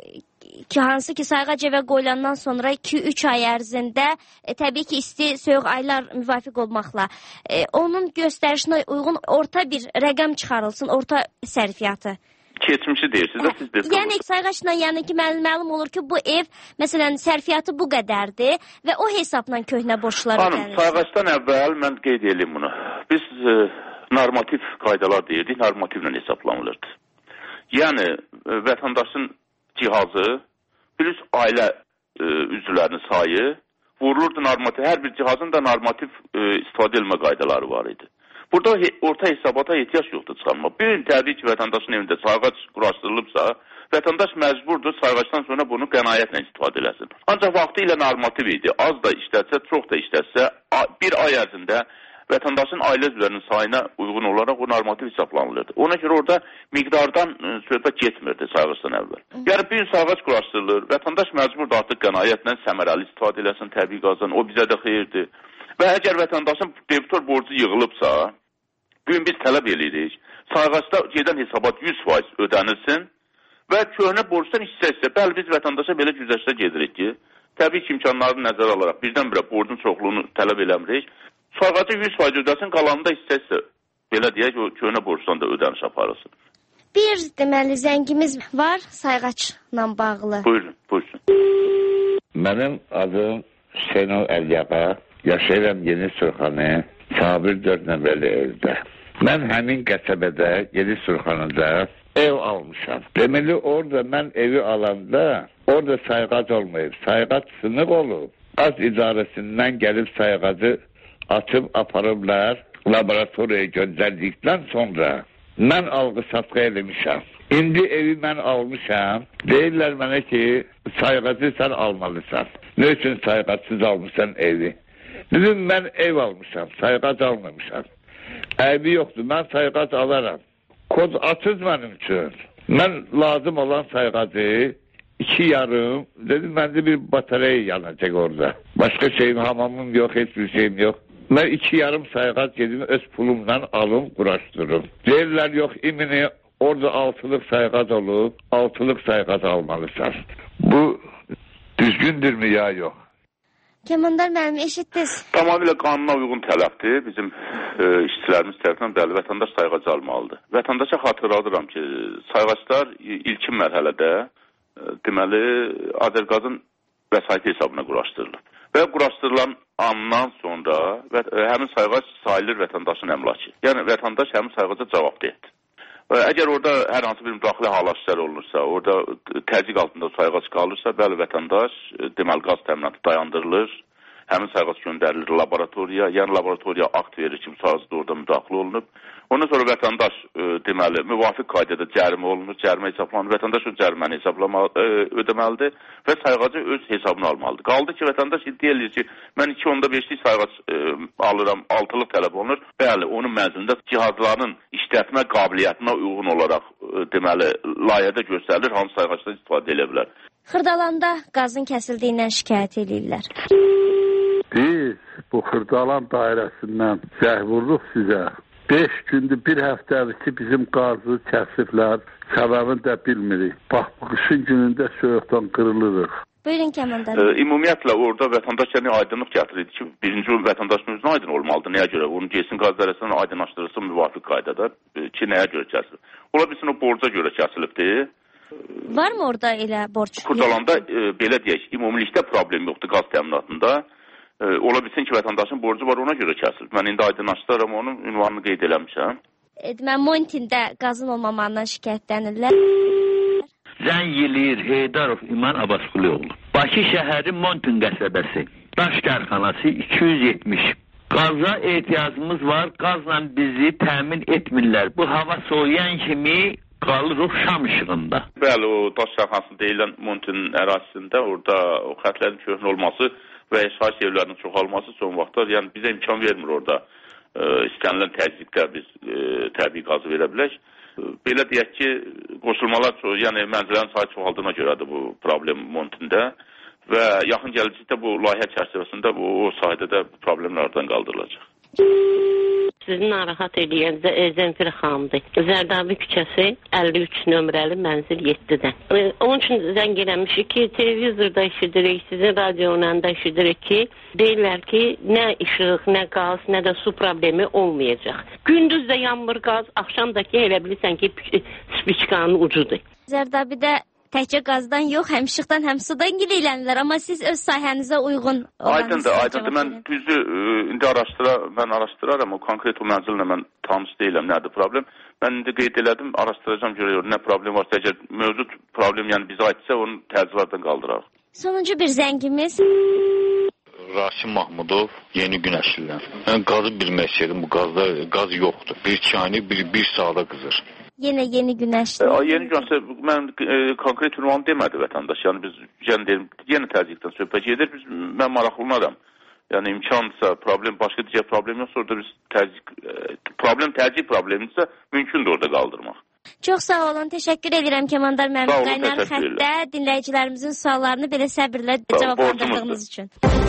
ki hansı ki sayğac evə qoyulandan sonra 2-3 ay ərzində təbii ki isti soyuq aylar müvafiq olmaqla onun göstərişinə uyğun orta bir rəqəm çıxarılsın, orta sərfiyyatı. Keçmişi deyirsiniz də siz desiniz. Yəni sayğacla yəni ki məlum olur ki bu ev məsələn sərfiyyatı bu qədərdir və o hesabla köhnə borclar ödənilir. Hanım, sayğacdan əvvəl mən qeyd edeyim bunu. Biz normativ qaydalar deyirdik, normativlə hesablanılırdı. Yəni vətəndaşın cihazı, plus ailə üzvlərinin sayı vurulurdu normativ. Hər bir cihazın da normativ istifadə edilmə qaydaları var idi. Burada orta hesabata ehtiyac yoxdur çıxarmaq. Bir gün təbii ki, vətəndaşın evində sayğac quraşdırılıbsa, vətəndaş məcburdur sayğacdan sonra bunu qənaətlə istifadə eləsin. Ancaq vaxtı ilə normativ idi. Az da işlətsə, çox da işlətsə, bir ay ərzində vətəndaşın ailə üzvlərinin sayına uyğun olaraq o normativ hesablanılırdı. Ona görə orada miqdardan söhbət getmirdi sayğacdan əvvəl. Yəni bir gün sayğac quraşdırılır, vətəndaş məcburdur artıq qənaətlə səmərəli istifadə eləsin təbii qazdan, o bizə də xeyirdir. Və əgər vətəndaşın debitor borcu yığılıbsa, bu gün biz tələb edirik, sayğacda gedən hesabat 100% ödənilsin və köhnə borcdan hissə-hissə, bəli biz vətəndaşa belə güzəştə gedirik ki, təbii ki, imkanlarını nəzərə alaraq birdən-birə borcun çoxluğunu tələb eləmirik, sayğacı 100% ödəsin, qalanında hissə-hissə, belə deyək, o köhnə borcdan da ödəniş aparılsın. Bir deməli zəngimiz var sayğacla bağlı. Buyurun, buyursun. Mənim adım Hüseynov Əliyağa, yaşayıram Yeni Surxanı, Sabir 4 nömrəli evdə. Mən həmin qəsəbədə, Yeni Surxanıda ev almışam. Deməli, orada mən evi alanda, orada sayğac olmayıb, sayğac sınıq olub. Az idarəsindən gəlib sayğacı açıb aparıblar, laboratoriyaya göndərdikdən sonra mən alğı-satqı eləmişəm. İndi evi mən almışam, deyirlər mənə ki, sayğacı sən almalısan. Ne üçün sayğacsız almışsan evi? Dedim, mən ev almışam, sayğac almamışam. Evi yoxdur, mən sayğac alaram. Kod açız mənim üçün. Mən lazım olan sayğacı 2,5, dedim, məndə bir batareya yanacaq orada. Başqa şeyim, hamamım yox, heç bir şeyim yox. Mən 2,5 sayğac gedim, öz pulumla alım, quraşdırım. Deyirlər, yox, imini orada 6'lıq sayğac olub, 6'lıq sayğac almalısan. Bu düzgündürmü ya yox? Kəmandar müəllim, eşitdiniz? Tamamilə qanuna uyğun tələbdir. Bizim işçilərimiz tərəfindən bəli, vətəndaş sayğacı almalıdır. Vətəndaşa xatırladıram ki, sayğaclar ilkin mərhələdə deməli Azərqazın vəsaiti hesabına quraşdırılır. Və quraşdırılan andan sonra həmin sayğac sayılır vətəndaşın əmlakı. Yəni vətəndaş həmin sayğaca cavabdehdir. Əgər orada hər hansı bir müdaxilə hallar olunursa, orada təzyiq altında sayğac qalırsa, bəli vətəndaş deməli qaz təminatı dayandırılır, həmin sayğac göndərilir laboratoriya, yəni laboratoriya akt verir ki, bu sayğacda orada müdaxilə olunub. Ondan sonra vətəndaş deməli müvafiq qaydada cərimə olunur, cərimə hesablanır, vətəndaş öz cəriməni ödəməlidir və sayğacı öz hesabına almalıdır. Qaldı ki, vətəndaş iddia edir ki, mən 2,5'lik sayğac alıram, 6'lıq tələb olunur. Bəli, onun mənzilində cihazların işlətmə qabiliyyətinə uyğun olaraq deməli layihədə göstərilir, hansı sayğacdan istifadə edə bilər. Xırdalanda qazın kəsildiyindən şikayət edirlər. Biz bu Xırdalan dairəsindən zəng vururuq sizə. 5 gündür, bir həftədir ki, bizim qazı kəsiblər, səbəbini də bilmirik. Bax, bu qışın günündə soyuqdan qırılırıq. Buyurun Kəmandar. Ümumiyyətlə, orada vətəndaş yəni aydınlıq gətirir ki, birinci vətəndaşın özünə aydın olmalıdır. Nəyə görə? Onun gəlsin qaz dairəsindən aydınlaşdırılsın müvafiq qaydada ki, nəyə görə kəsilir? Ola bilsin, o borca görə kəsilibdir. Varmı orada elə borc? Xırdalanda belə deyək, ümumilikdə problem yoxdur qaz təminatında. Ola bilsin ki, vətəndaşın borcu var, ona görə kəsilib. Mən indi aydınlaşdıram, onun ünvanını qeyd eləmişəm. Mən Montində qazın olmamağından şikayətlənirlər. Zəng eləyir Heydarov İman Abbasqulioğlu. Bakı şəhəri Montin qəsəbəsi. Daş kərxanası 270. Qaza ehtiyacımız var, qazla bizi təmin etmirlər. Bu hava soğuyan kimi qalırıq şam işığında. Bəli, o daş kərxanası deyilən Montin ərazisində orada o xətlərin köhnə olması və yaşayış evlərinin çoxalması son vaxtlar, yəni bizə imkan vermir orada istənilən təzyiqdə biz təbii qazı verə bilək. Belə deyək ki, qoşulmalar, yəni mənzillərin sayı çoxaldığına görədir bu problem Montində və yaxın gələcəkdə bu layihə çərçivəsində o sahədə də bu problemlərdən qaldırılacaq. Sizi narahat edən Zemfir xanımdır. Zərdabi küçəsi 53 nömrəli mənzil 7-dən. Onun üçün zəng eləmişik ki, televizorda eşidirik, sizin radiondan da eşidirik ki, deyirlər ki, nə işıq, nə qaz, nə də su problemi olmayacaq. Gündüz də yanmır qaz, axşamdakı elə bilirsən ki, spiçkanın ucudur. Zərdabidə təkcə qazdan yox, həm işıqdan, həm sudan gileylənirlər, amma siz öz sahənizə uyğun Aydındır. Mən düzdür, indi mən araşdıraram, o konkret o mənzillə mən tanış deyiləm, nədir problem. Mən indi qeyd elədim, araşdıracağım, görüyorum, nə problem varsa, əgər mövcud problem, yəni bizə aidsə, onu təcrübədən qaldırarıq. Sonuncu bir zəngimiz. Rasim Mahmudov, Yeni Günəşlidən. Mən qazı bilmək istəyirdim, bu qazda qaz yoxdur. Bir çayını bir saata qızır. Yenə Yeni Günəşli. Yeni Günəşli, mən konkret ünvanı demədi vətəndaş. Yəni biz yenə təzyiqdən söhbət edir. Mən maraqlınaram. Yəni imkansa, başqa digər problem yoxsa orada biz təzyiq problemidirsə, mümkündür orada qaldırmaq. Çox sağ olun, təşəkkür edirəm Kəmandar Məmməd. Qaynar xəttə dinləyicilərimizin suallarını belə səbirlə cavablandırdığınız üçün.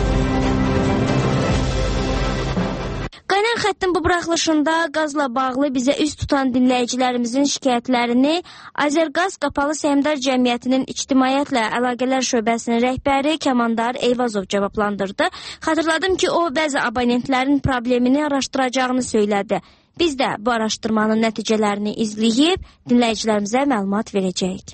Qaynar xəttin bu buraxılışında qazla bağlı bizə üz tutan dinləyicilərimizin şikayətlərini Azərqaz Qapalı Səhmdar Cəmiyyətinin İctimaiyyətlə Əlaqələr Şöbəsinin rəhbəri Kəmandar Eyvazov cavablandırdı. Xatırladım ki, o bəzi abonentlərin problemini araşdıracağını söylədi. Biz də bu araşdırmanın nəticələrini izləyib dinləyicilərimizə məlumat verəcəyik.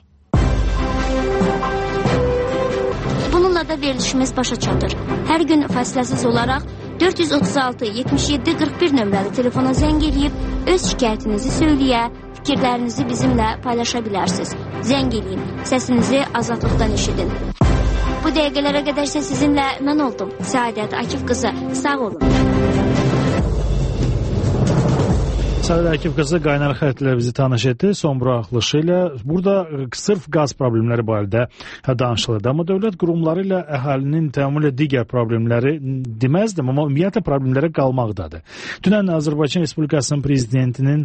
Bununla da verilişimiz başa çatır. Hər gün fasiləsiz olaraq 436-77-41 nömrəli telefona zəng edib öz şikayətinizi söyləyə, fikirlərinizi bizimlə paylaşa bilərsiniz. Zəng edin, səsinizi azadlıqdan eşidin. Bu dəqiqələrə qədər isə sizinlə mən oldum. Səadət Akif qızı, sağ olun. Səadət Akif qızı qaynar xəttlə bizi tanış etdi. Son buraxılışı ilə burada sırf qaz problemləri barədə danışılırdı. Amma dövlət qurumları ilə əhalinin təminlə digər problemləri deməzdim, amma ümumiyyətlə problemlərə qalmaqdadır. Dünən Azərbaycan Respublikasının prezidentinin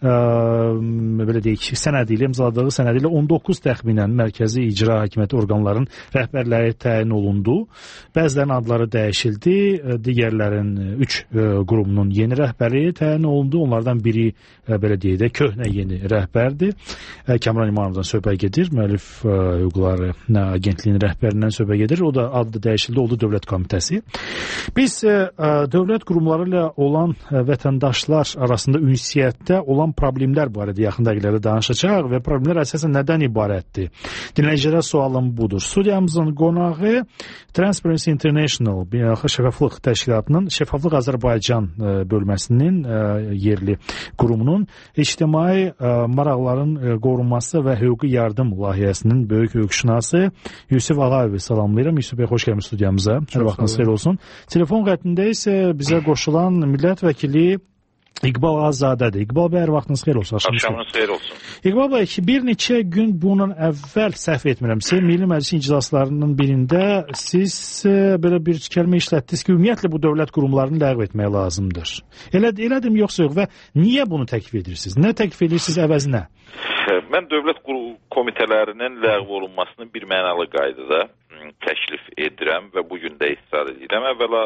belə deyək, imzaladığı sənədi ilə 19 təxminən mərkəzi icra hakimiyyəti orqanların rəhbərləri təyin olundu. Bəzilərinin adları dəyişildi, digərlərin 3 qurumunun yeni rəhbəri təyin olundu. Onlardan biri belə deyək də köhnə yeni rəhbərdir. Kamran İmanovdan söhbət gedir. Müəllif hüquqları agentliyinin rəhbərindən söhbət gedir. O da adı dəyişildi, oldu Dövlət Komitəsi. Biz dövlət qurumları ilə olan vətəndaşlar arasında ünsiyyətdə olan problemlər barədə yaxın dəqiqələrdə danışacaq və problemlər əsasən nədən ibarətdir? Dinləyicilərə sualım budur. Studiyamızın qonağı Transparency International Beynəlxalq Şəffaflıq Təşkilatının Şəffaflıq Azərbaycan bölməsinin yerli qurumunun ictimai maraqların qorunması və hüquqi yardım layihəsinin böyük hüquqşünası Yusuf Ağayevi salamlayıram. Yusuf bəy, xoş gəlmiş studiyamıza. Hər vaxtınız xeyir olsun. Telefon xəttində isə bizə qoşulan millət vəkili İqbal Azadədir. İqbal bəy, hər vaxtınız xeyir olsun. Axşamınız xeyir olsun. İqbal bəy, bir neçə gün bundan əvvəl səhv etmirəmsə, Milli Məclisin iclaslarının birində siz belə bir kəlmə işlətdiniz ki, ümumiyyətlə bu dövlət qurumlarını ləğv etmək lazımdır. Elədim yoxsa yox və niyə bunu təklif edirsiniz? Nə təklif edirsiniz əvəzinə? Mən dövlət komitələrinin ləğv olunmasını bir mənalı qaydada təklif edirəm və bugün də israr edirəm. Əvvəla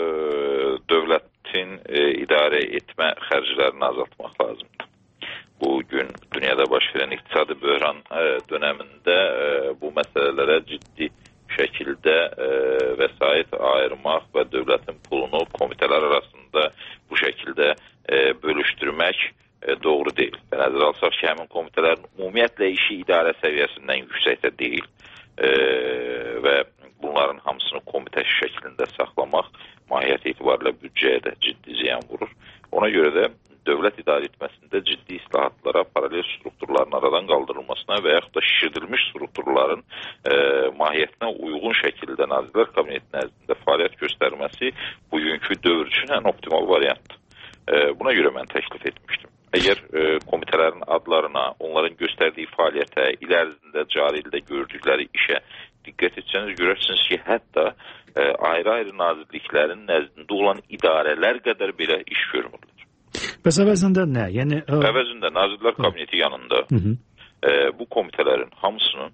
dövlətin idarə etmə xərclərini azaltmaq lazımdır. Bugün dünyada baş verən iqtisadi böhran dönəmində bu məsələlərə ciddi şəkildə vəsait ayırmaq və dövlətin pulunu komitələr arasında bu şəkildə bölüşdürmək doğru deyil. Və nəzərə alsaq ki, həmin komitələrin ümumiyyətlə işi idarə səviyyəsindən yüksəkdə deyil və bunların hamısını komitə şəklində saxlamaq mahiyyət etibarilə büdcəyə də ciddi ziyan vurur. Ona görə də dövlət idarə etməsində ciddi islahatlara, paralel strukturların aradan qaldırılmasına və yaxud da şişirdilmiş strukturların mahiyyətinə uyğun şəkildə Nazirlər Kabineti nəzdində fəaliyyət göstərməsi bugünkü dövr üçün ən optimal variantdır. Buna görə mən təklif etmişdim. Əgər komitələrin adlarına, onların göstərdiyi fəaliyyətə, il ərzində cari ildə gördükləri işə diqqət etsəniz, görərsiniz ki, hətta ayrı-ayrı nazirliklərin nəzdində olan idarələr qədər belə iş görmürlər. Bəs əvəzində nə? Əvəzində Nazirlər Kabineti yanında bu komitələrin hamısının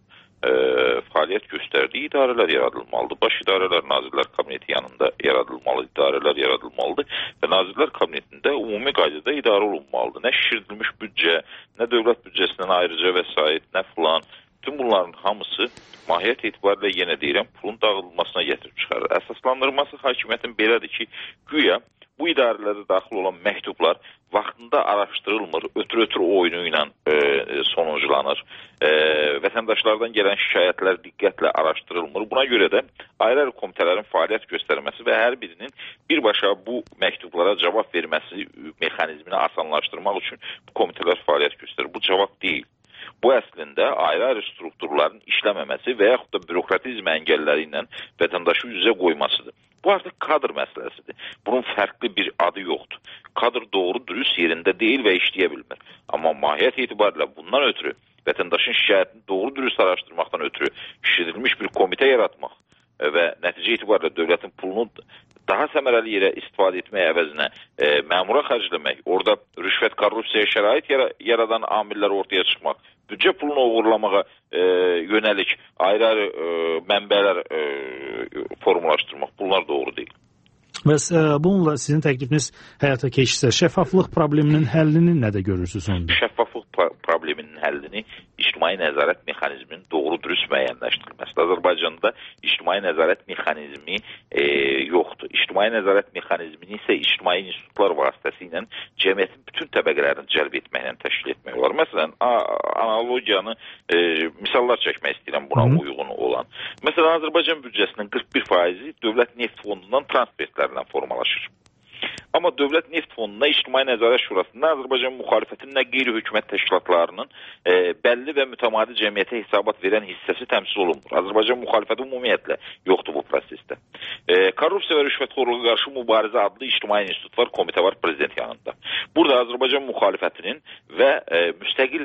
fəaliyyət göstərdiyi idarələr yaradılmalıdır. Baş idarələr Nazirlər Kabineti yanında yaradılmalı, idarələr yaradılmalıdır və Nazirlər Kabinetində ümumi qaydada idarə olunmalıdır. Nə şişirdilmiş büdcə, nə dövlət büdcəsindən ayrıca vəsait, nə filan. Bütün bunların hamısı mahiyyət etibarilə yenə deyirəm, pulun dağıdılmasına gətirib çıxarır. Əsaslandırması hakimiyyətin belədir ki, güya bu idarələrdə daxil olan məktublar vaxtında araşdırılmır, ötürü oyunu ilə sonuclanır. Vətəndaşlardan gələn şikayətlər diqqətlə araşdırılmır. Buna görə də ayrı-ayrı komitələrin fəaliyyət göstərməsi və hər birinin birbaşa bu məktublara cavab verməsi mexanizmini asanlaşdırmaq üçün bu komitələr fəaliyyət göstərir. Bu cavab deyil. Bu əslində ayrı-ayrı strukturların işləməməsi və yaxud da bürokratizm əngəlləri ilə vətəndaşı üzə qoymasıdır. Bu artıq kadr məsələsidir. Bunun fərqli bir adı yoxdur. Kadr doğru dürüst yerində deyil və işləyə bilmir. Amma mahiyyət etibarilə bundan ötürü vətəndaşın şikayətini doğru dürüst araşdırmaqdan ötürü şişirilmiş bir komitə yaratmaq və nəticə etibarilə dövlətin pulunu daha səmərəli yerə istifadə etmək əvəzinə məmura xərcləmək, orada rüşvət, korrupsiyaya şərait yaradan amillər ortaya çıxmaq, büdcə pulunu uğurlamağa yönəlik ayrı-ayrı mənbələr formulaşdırmaq, bunlar doğru deyil. Və bununla sizin təklifiniz həyata keçirsə, şəffaflıq probleminin həllini nədə görürsünüz onda? Şəffaflıq probleminin həllini ictimai nəzarət mexanizminin doğru dürüst müəyyənləşdirilməsi. Azərbaycanda ictimai nəzarət mexanizmi yoxdur. İctimai nəzarət mexanizmini isə ictimai institutlar vasitəsilə cəmiyyətin bütün təbəqələrini cəlb etməklə təşkil etmək olar. Məsələn, analogiyanı misallar çəkmək istəyirəm buna uyğun olan. Məsələn, Azərbaycan büdcəsinin 41% dövlət neft fondundan transfertlərlə formalaşır. Amma Dövlət Neft Fonduna İctimai Nəzarət Şurasında Azərbaycan müxalifətinin nə qeyri-hökumət təşkilatlarının bəlli və mütəmadi cəmiyyətə hesabat verən hissəsi təmsil olunmur. Azərbaycan müxalifəti ümumiyyətlə yoxdur bu prosesdə. Korrupsiya və rüşvətxorluğa qarşı mübarizə adlı ictimai institut var, komitə var prezident yanında. Burada Azərbaycan müxalifətinin və müstəqil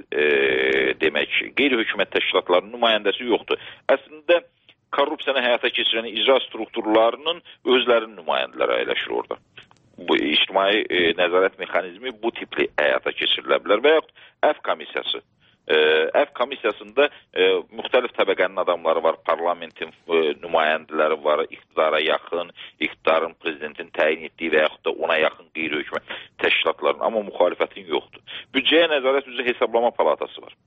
demək qeyri-hökumət təşkilatlarının nümayəndəsi yoxdur. Əslində korrupsiyanı həyata keçirən icra strukturlarının özlərinin nümayəndələri əyləşir orada. Bu ictimai nəzarət mexanizmi bu tipli həyata keçirilə bilər və yaxud Əf komissiyası. Əf komissiyasında müxtəlif təbəqənin adamları var, parlamentin nümayəndələri var, iqtidara yaxın, iqtidarın prezidentin təyin etdiyi və yaxud da ona yaxın qeyri-hökumət təşkilatların, amma müxalifətin yoxdur. Büdcəyə nəzarət üzrə hesablama palatası var.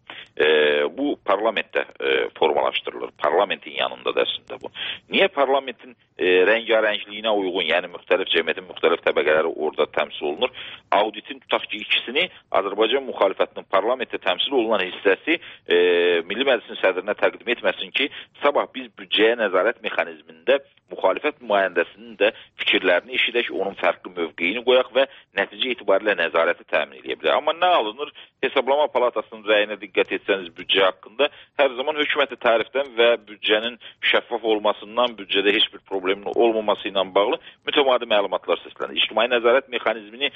Bu parlamentdə formalaşdırılır. Parlamentin yanındadır əslində bu. Niyə parlamentin rəngarəngliyinə uyğun, yəni müxtəlif cəmiyyətin müxtəlif təbəqələri orada təmsil olunur? Auditin tutaq ki, ikisini Azərbaycan müxalifətinin parlamentdə təmsil olunan hissəsi Milli Məclisin sədrinə təqdim etməsin ki, sabah biz büdcəyə nəzarət mexanizmində müxalifət nümayəndəsinin də fikirlərini eşidək, onun fərqli mövqeyini qoyaq və nəticə etibarilə nəzarəti təmin edə bilər. Amma nə alınır? Hesablama palatasının rəyinə diqqət etsəniz büdcə haqqında hər zaman hökuməti tərifdən və büdcənin şəffaf olmasından, büdcədə heç bir problemin olmaması ilə bağlı mütəmadi məlumatlar səslənir. İctimai nəzarət mexanizmini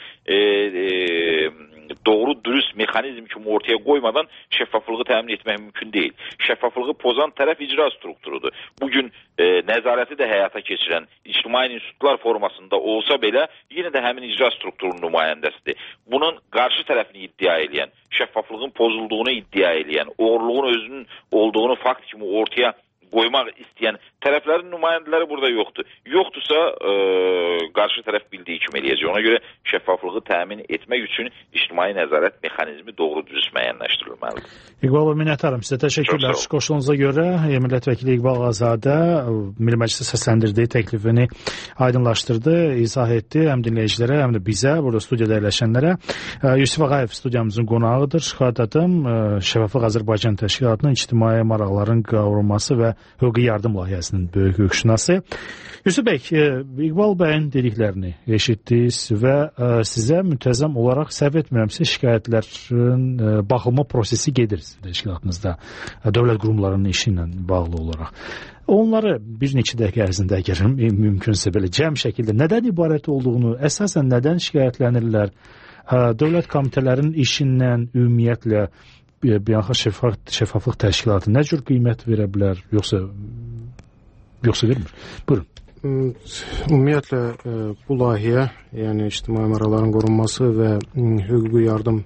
doğru dürüst mexanizm kimi ortaya qoymadan şəffaflığı təmin etmək mümkün deyil. Şəffaflığı pozan tərəf icra strukturudur. Bugün nəzarəti də həyata keçirən ictimai institutlar formasında olsa belə yenə də həmin icra strukturunun nümayəndəsidir. Bunun qarşı tərəfini iddia edən, şəffaflığın pozulduğunu iddia edən, oğurluğun özünün olduğunu fakt kimi ortaya qoymaq istəyən tərəflərin nümayəndələri burada yoxdur. Yoxdursa qarşı tərəf bildiyi kimi eləyəcək. Ona görə şəffaflığı təmin etmək üçün ictimai nəzarət mexanizmi doğru düzgün müəyyənləşdirilməlidir. İqbal bəy, minnətdaram sizə. Təşəkkürlər. Qoşulunuza görə Millət vəkili İqbal Ağazadə Milli Məclisə səsləndirdiyi təklifini aydınlaşdırdı, izah etdi həm dinləyicilərə, həm də bizə, burada studiyada əyləşənlərə. Yusif Ağayev studiyamızın qonağıdır. Xatırladım, Şəffaflıq Azərbaycan Təşkilatının ictimai maraqların qavrulması və hüquqi yardım layihəsinin böyük hüquqşünası. Yusuf bəy, İqbal bəyin dediklərini eşitdiniz və sizə müntəzəm olaraq səhv etmirəmsə şikayətlərin baxılma prosesi gedir təşkilatınızda, dövlət qurumlarının işi ilə bağlı olaraq. Onları bir neçə dəqiqə ərzində əgər mümkünsə belə cəm şəkildə nədən ibarət olduğunu, əsasən nədən şikayətlənirlər, dövlət komitələrin işindən ümumiyyətlə beynəlxalq şəffaflıq təşkilatı nə cür qiymət verə bilər, yoxsa vermir? Buyurun. Ümumiyyətlə bu layihə, yəni ictimai maraqların qorunması və hüquqi yardım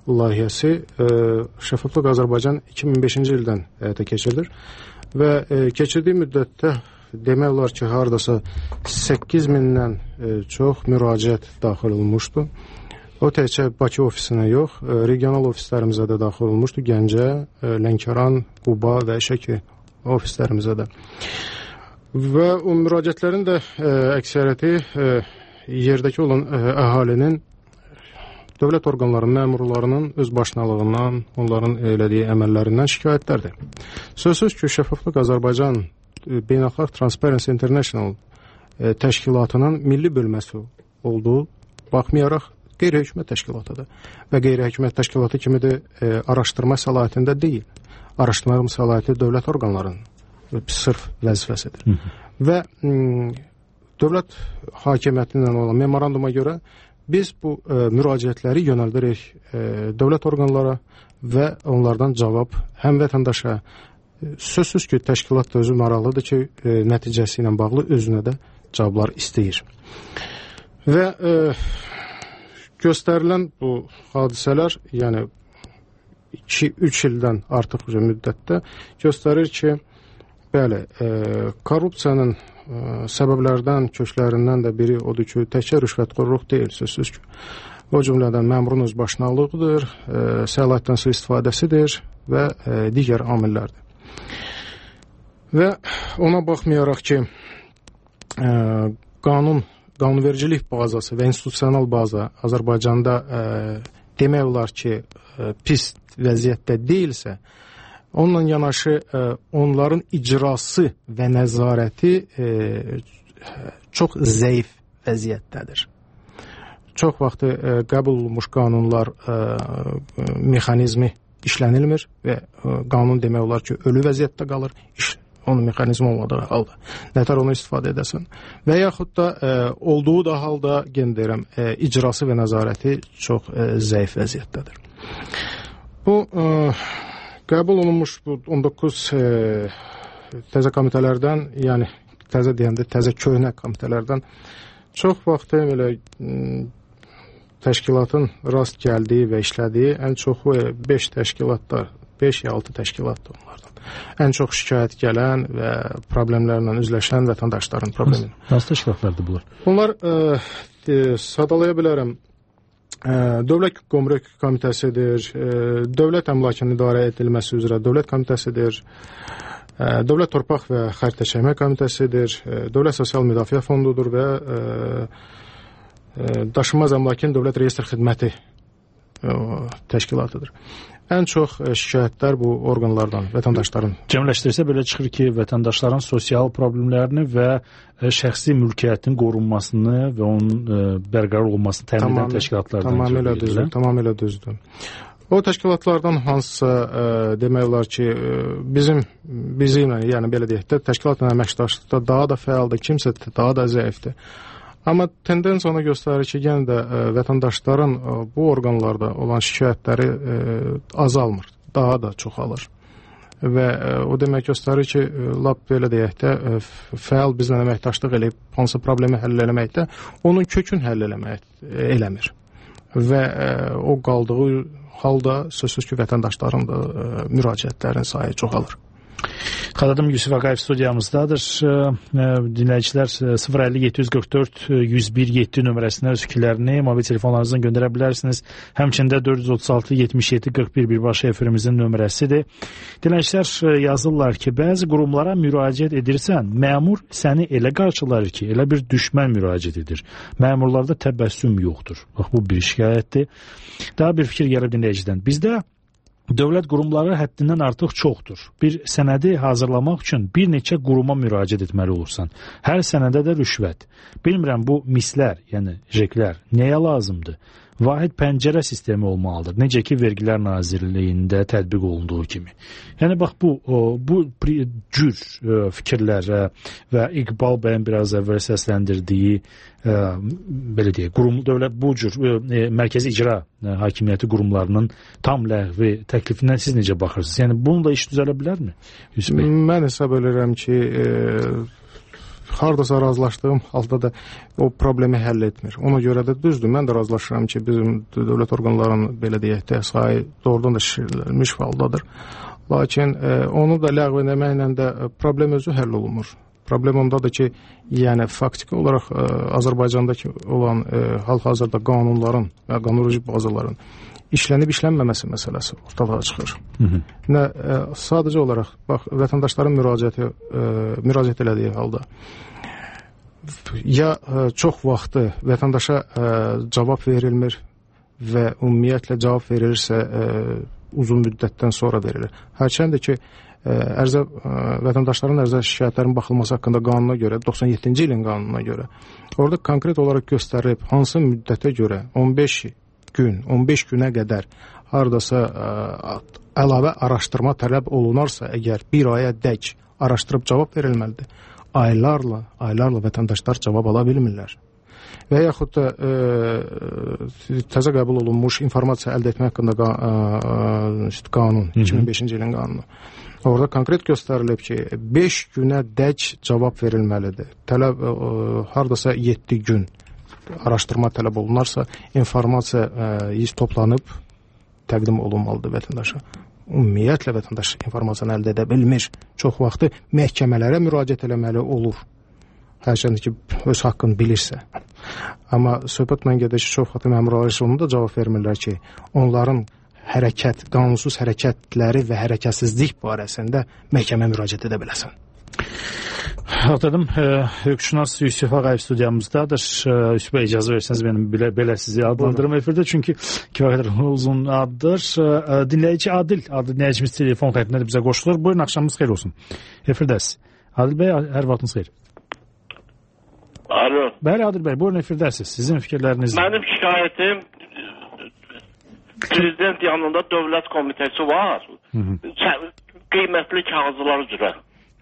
layihəsi Şəffaflıq Azərbaycan 2005-ci ildən həyata keçirilir və keçirdiyi müddətdə demək olar ki, hardasa 8.000-dən çox müraciət daxil olmuşdu. O təkcə Bakı ofisinə yox, regional ofislərimizə də daxil olmuşdu. Gəncə, Lənkəran, Quba və Şəki ofislərimizə də. Və o müraciətlərin də əksəriyyəti yerdəki olan əhalinin, dövlət orqanlarının, məmurlarının öz başınalığından, onların elədiyi əməllərindən şikayətlərdir. Sözsüz ki, Şəffaflıq Azərbaycan Beynəlxalq Transparency International təşkilatının milli bölməsi olduğu baxmayaraq qeyri-hökumət təşkilatıdır. Və qeyri-hökumət təşkilatı kimi də araşdırma səlahiyyətində deyil. Araşdırma səlahiyyəti dövlət orqanlarının sırf vəzifəsidir. Və dövlət hakimiyyətindən olan memoranduma görə biz bu müraciətləri yönəldirik dövlət orqanlara və onlardan cavab həm vətəndaşa, sözsüz ki, təşkilat da özü maraqlıdır ki, nəticəsi ilə bağlı özünə də cavablar istəyir. Və göstərilən bu hadisələr, yəni 2-3 ildən artıq müddətdə göstərir ki, bəli, korrupsiyanın səbəblərdən, köklərindən də biri odur ki, təkcə rüşvətxorluq deyil, sözsüz ki. O cümlədən məmurun öz başınalığıdır, səlahiyyətdən su istifadəsidir və digər amillərdir. Və ona baxmayaraq ki, qanunvericilik bazası və institusional baza Azərbaycanda demək olar ki, pis vəziyyətdə deyilsə, onunla yanaşı onların icrası və nəzarəti çox zəif vəziyyətdədir. Çox vaxtı qəbul olunmuş qanunlar mexanizmi işlənilmir və qanun demək olar ki, ölü vəziyyətdə qalır, onun mexanizmi olmadığı halda. Nətər onu istifadə edəsən. Və yaxud da olduğu da halda, deyirəm, icrası və nəzarəti çox zəif vəziyyətdədir. Bu qəbul olunmuş bu 19 təzə komitələrdən, yəni təzə deyəndə təzə köhnə komitələrdən çox vaxtı elə təşkilatın rast gəldiyi və işlədiyi ən çoxu 5 təşkilatlar, 5 ya 6 təşkilatdır onlardan. Ən çox şikayət gələn və problemlərlə üzləşən vətəndaşların problemi. Hansı təşkilatlardır bunlar? Bunlar sadalaya bilərəm. Dövlət Gömrük Komitəsidir, Dövlət Əmlakının İdarə Edilməsi üzrə Dövlət Komitəsidir, Dövlət Torpaq və Xəritə Çəkmə Komitəsidir, Dövlət Sosial Müdafiə Fondudur və Daşınmaz Əmlakın Dövlət Reyestr Xidməti təşkilatıdır. Ən çox şikayətlər bu orqanlardan, vətəndaşların. Cəmləşdirsə belə çıxır ki, vətəndaşların sosial problemlərini və şəxsi mülkiyyətin qorunmasını və onun bərqərar olmasını təmin edən təşkilatlardan. Tamamilə düzdür. O təşkilatlardan hansısa demək olar ki, bizimlə, yəni belə deyək də, təşkilatla əməkdaşlıqda daha da fəaldır, kimsə daha da zəifdir. Amma tendens ona göstərir ki, yenə də vətəndaşların bu orqanlarda olan şikayətləri azalmır, daha da çoxalır. Və o demək göstərir ki, lap belə deyək də, fəal bizlə əməkdaşlıq eləyib hansı problemi həll eləməkdə, onun kökün həll eləmir. Və o qaldığı halda sözsüz ki, vətəndaşların da müraciətlərin sayı çoxalır. Xadadım Yusuf Ağayev studiyamızdadır. Dinləyicilər 050-744-101-7 nömrəsinə öz fikirlərini mobil telefonlarınızdan göndərə bilərsiniz. Həmçində 436-77-41 birbaşa efirimizin nömrəsidir. Dinləyicilər yazırlar ki, bəzi qurumlara müraciət edirsən, məmur səni elə qarşılar ki, elə bir düşmən müraciət edir. Məmurlarda təbəssüm yoxdur. Bax, bu bir şikayətdir. Daha bir fikir gəlib dinləyicidən. Bizdə dövlət qurumları həddindən artıq çoxdur. Bir sənədi hazırlamaq üçün bir neçə quruma müraciət etməli olursan. Hər sənədə də rüşvət. Bilmirəm, bu mislər, yəni jeklər nəyə lazımdır? Vahid pəncərə sistemi olmalıdır. Necə ki, Vergilər Nazirliyində tətbiq olunduğu kimi. Yəni, bax, bu cür fikirlər və İqbal bəyin biraz əvvəl səsləndirdiyi belə deyək, dövlət bu cür mərkəzi icra hakimiyyəti qurumlarının tam ləğvi təklifindən siz necə baxırsınız? Yəni, bunu da iş düzələ bilərmi? Mən hesab edirəm ki, hardasa razılaşdığım halda da o problemi həll etmir. Ona görə də düzdür, mən də razılaşıram ki, bizim dövlət orqanlarının belə deyək də sayı doğrudan da şişirilmiş haldadır. Lakin onu da ləğv etməklə də problem özü həll olunmur. Problem ondadır ki, yəni faktiki olaraq Azərbaycandakı olan hal-hazırda qanunların və qanun bazaların işlənib-işlənməməsi məsələsi ortalığa çıxır. Nə sadəcə olaraq bax vətəndaşların müraciət elədiyi halda ya çox vaxtı vətəndaşa cavab verilmir və ümumiyyətlə cavab verilirsə uzun müddətdən sonra verilir. Hərçənd ki, vətəndaşların ərzə şikayətlərin baxılması haqqında qanuna görə, 97-ci ilin qanununa görə, orada konkret olaraq göstərilib hansı müddətə görə 15 günə qədər haradasa əlavə araşdırma tələb olunarsa, əgər bir aya dək araşdırıb cavab verilməlidir. Aylarla vətəndaşlar cavab ala bilmirlər. Və yaxud da təzə qəbul olunmuş informasiya əldə etmək haqqında qanun, 2005-ci ilin qanunu. Orada konkret göstərilib ki, 5 günə dək cavab verilməlidir. Tələb haradasa 7 gün araşdırma tələb olunarsa, informasiya toplanıb təqdim olunmalıdır vətəndaşa. Ümumiyyətlə vətəndaş informasiyanı əldə edə bilmir. Çox vaxtı məhkəmələrə müraciət eləməli olur. Hərçənd ki, öz haqqını bilirsə. Amma söhbət mən gedir ki, çox vaxtı məmurlar onu da cavab vermirlər ki, onların qanunsuz hərəkətləri və hərəkətsizlik barəsində məhkəmə müraciət edə biləsən. Xatırladım, hüquqşünas Yusuf Ağayev studiyamızdadır. Yusuf Bey, icazə verirseniz benim belə sizi adlandırım efirdə, çünki kifayət uzun addır. Dinləyici Adil dinləyicimiz telefon xəttində bizə qoşulur. Buyurun, axşamınız xeyir olsun. Efirdəsiz. Adil Bey, hər vaxtınız xeyir. Alo. Bəli, Adil Bey, buyurun, efirdəsiz. Sizin fikirləriniz. Mənim şikayətim prezident yanında dövlət komitəsi var. Qiymətli kağızlar üzrə.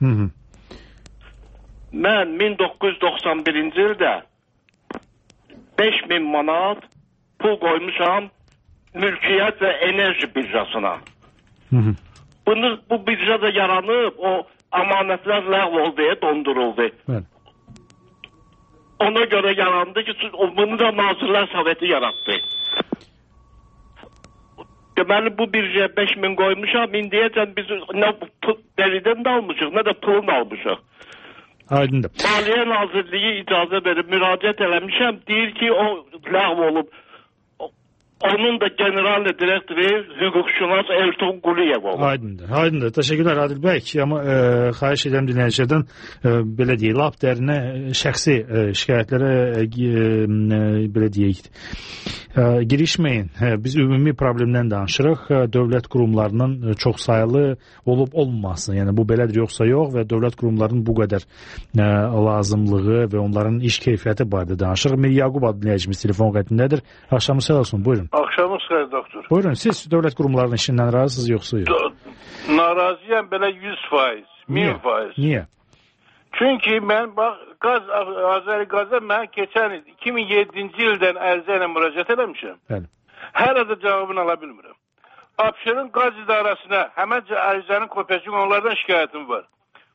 Mən 1991-ci ildə 5000 manat pul qoymuşam mülkiyyət və enerji birjasına. Bu birja da yaranıb, o amanətlər ləğv oldu, donduruldu. Ona görə yarandı ki, bunu da Nazirlər Soveti yaratdı. Deməli, bu birjaya 5000 qoymuşam, indiyəcən biz nə dəlidən də almışıq, nə də pulun almışıq. Aydındır. Maliyyə Nazirliyi icazə verib müraciət eləmişəm, deyir ki, o ləğv olub. Onun da general direktoru hüquqşünas Elton Quliyev olub. Aydındır. Təşəkkürlər Adil bəy. Amma xahiş edirəm dinləyicilərdən belə deyək, lap dərinə şəxsi şikayətlərə belə deyək, girişməyin. Biz ümumi problemdən danışırıq. Dövlət qurumlarının çox sayılı olub olmaması, yəni bu belədir yoxsa yox və dövlət qurumlarının bu qədər lazımlığı və onların iş keyfiyyəti barədə danışırıq. Mir Yaqub adlı dinləyicimiz telefon xəttindədir. Axşamınız xeyir olsun. Buyurun. Axşamınız xeyir doktor. Buyurun, siz dövlət qurumlarının işindən razısınız yoxsa yox? Narazıyam belə 100%, 1000%. Niyə? Çünki mən bax Azəriqaza mən keçən il 2007-ci ildən ərizə ilə müraciət eləmişəm. Bəli. Hələ də cavabını ala bilmirəm. Abşeron qaz idarəsinə həmən ərizənin kopyası onlardan şikayətim var.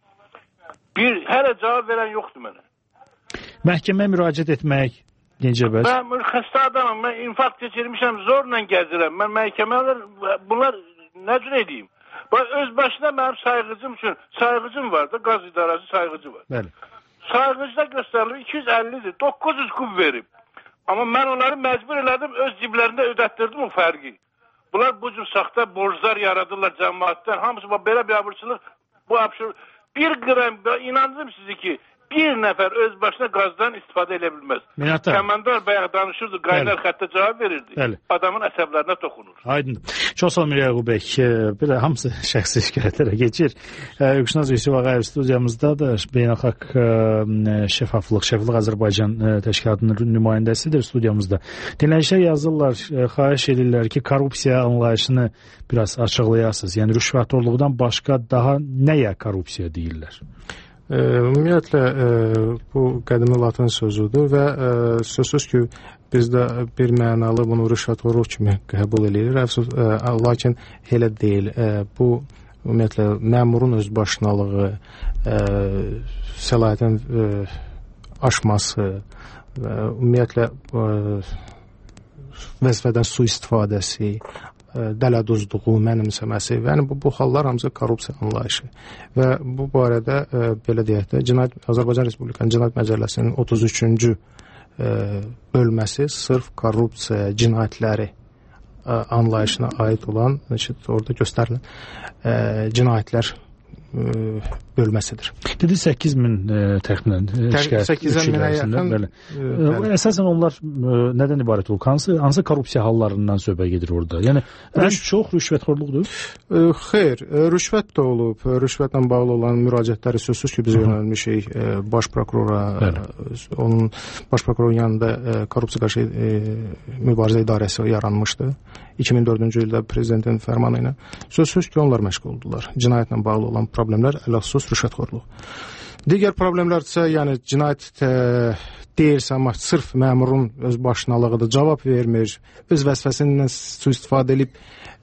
Hələ cavab verən yoxdur mənə. Məhkəməyə müraciət etmək necə bəs? Mən xəstə adamım, mən infarkt keçirmişəm, zorla gəzirəm. Mən məhkəmələr, bunlar nə cür edeyim? Öz başına mənim sayğıcım üçün, sayğıcım var da, qaz idarəsi sayğıcı var. Bəli. Sayğıcda göstərilir 250-dir, 900 kub verib. Amma mən onları məcbur elədim, öz ciblərində ödətdirdim o fərqi. Bunlar bu cür saxta borclar yaradırlar cəmaatdən, hamısı belə bir abırçılıq, bu abşur. Bir qram, inandım sizi ki, bir nəfər öz başına qazdan istifadə edə bilməz. Kəmandar bayaq danışırdı, qaynar xəttə cavab verirdi. Bəli. Adamın əsəblərinə toxunur. Aydındır. Çox sağ olun Yaqub bəy. Belə hamısı şəxsi şikayətlərə keçir. Hüquqşünas Yusuf Ağayev studiyamızdadır. Beynəlxalq Şəffaflıq Azərbaycan təşkilatının nümayəndəsidir studiyamızda. Dinləyicilər yazırlar, xahiş edirlər ki, korrupsiya anlayışını biraz açıqlayasınız. Yəni rüşvətxorluqdan başqa daha nəyə korrupsiya deyirlər? Ümumiyyətlə bu qədimi latın sözüdür və sözsüz ki, bizdə bir mənalı bunu rüşvətxorluq kimi qəbul edilir. Lakin elə deyil. Bu ümumiyyətlə məmurun özbaşınalığı, səlahiyyətin aşması və ümumiyyətlə vəzifədən sui-istifadəsi, dələduzluğu, mənimsəməsi və yəni bu hallar hamısı korrupsiya anlayışı. Və bu barədə belə deyək də Azərbaycan Respublikanın Cinayət Məcəlləsinin 33-cü bölməsi sırf korrupsiya, cinayətləri anlayışına aid olan orada göstərilən cinayətlər bölməsidir. Dedi 8.000 təxminən şikayət 8.000-ə yaxın. Əsasən onlar nədən ibarət olur? Hansı korrupsiya hallarından söhbət gedir orada? Yəni ən çox rüşvətxorluqdur? Xeyr, rüşvət də olub. Rüşvətlə bağlı olan müraciətləri sözsüz ki, biz yönəlmişik baş prokurora, onun baş prokurorun yanında korrupsiya qarşı mübarizə idarəsi yaranmışdı. 2004-cü ildə prezidentin fərmanı ilə sözsüz ki, onlar məşğul oldular. Cinayətlə bağlı olan problemlər ələlxüsus rüşvətxorluq. Digər problemlər isə, yəni cinayət deyilsə, amma sırf məmurun öz başınalığıdır, cavab vermir, öz vəzifəsindən sui-istifadə edib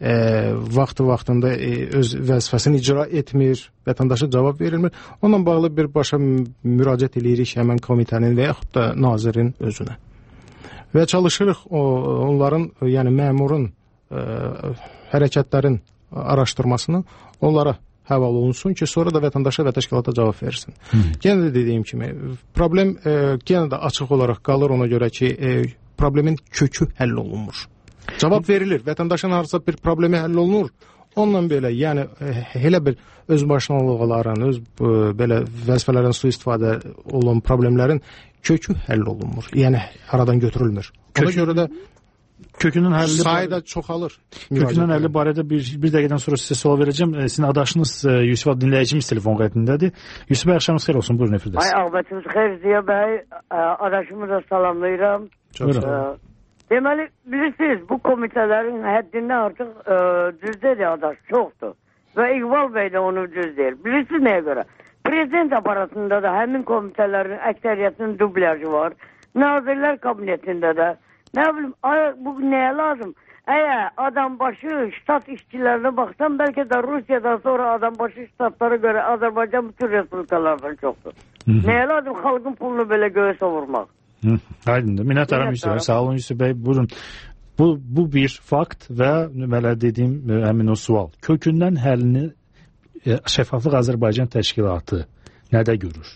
vaxtında öz vəzifəsini icra etmir, vətəndaşa cavab verilmir. Onunla bağlı birbaşa müraciət edirik həmən komitənin və yaxud da nazirin özünə. Və çalışırıq onların, yəni məmurun hərəkətlərin araşdırmasını onlara həval olunsun ki, sonra da vətəndaşa və təşkilata cavab versin. Yenə də dediyim kimi, problem yenə də açıq olaraq qalır ona görə ki, problemin kökü həll olunmur. Cavab verilir, vətəndaşın hansısa bir problemi həll olunur, onunla belə, yəni elə bir özbaşınalıqların, öz belə vəzifələrin sui-istifadə olan problemlərin kökü həll olunmur, yəni aradan götürülmür. Ona görə də kökünün həlli sayı da çoxalır. Kökünün həlli barədə bir dəqiqədən sonra sizə sual verəcəm. Sizin adaşınız Yusuf dinləyicimiz telefon qeydindədir. Yusuf bəy, axşamınız xeyir olsun. Buyurun efirdəsiz. Ay, ağabətimiz xeyir Ziya bəy. Adaşımı da salamlayıram. Deməli, bilirsiniz, bu komitələrin həddindən artıq düz deyil adaş, çoxdur. Və İqbal bəy də onu düz deyir. Bilirsiniz nəyə görə? Prezident aparatında da həmin komitələrin əksəriyyətinin dublyajı var. Nazirlər kabinetində də. Nə bilim, bu nəyə lazım? Əgər adambaşı ştat işçilərinə baxsam, bəlkə də Rusiyadan sonra adambaşı ştatlara görə Azərbaycan bütün respublikalardan çoxdur. Nəyə lazım xalqın pulunu belə göğe savurmaq? Aydındır. Minnətdaram Yusuf bəy. Sağ olun Yusuf bəy. Buyurun. Bu bir fakt və belə dediyim həmin o sual. Kökündən həllini Şəffaflıq Azərbaycan Təşkilatı nədə görür?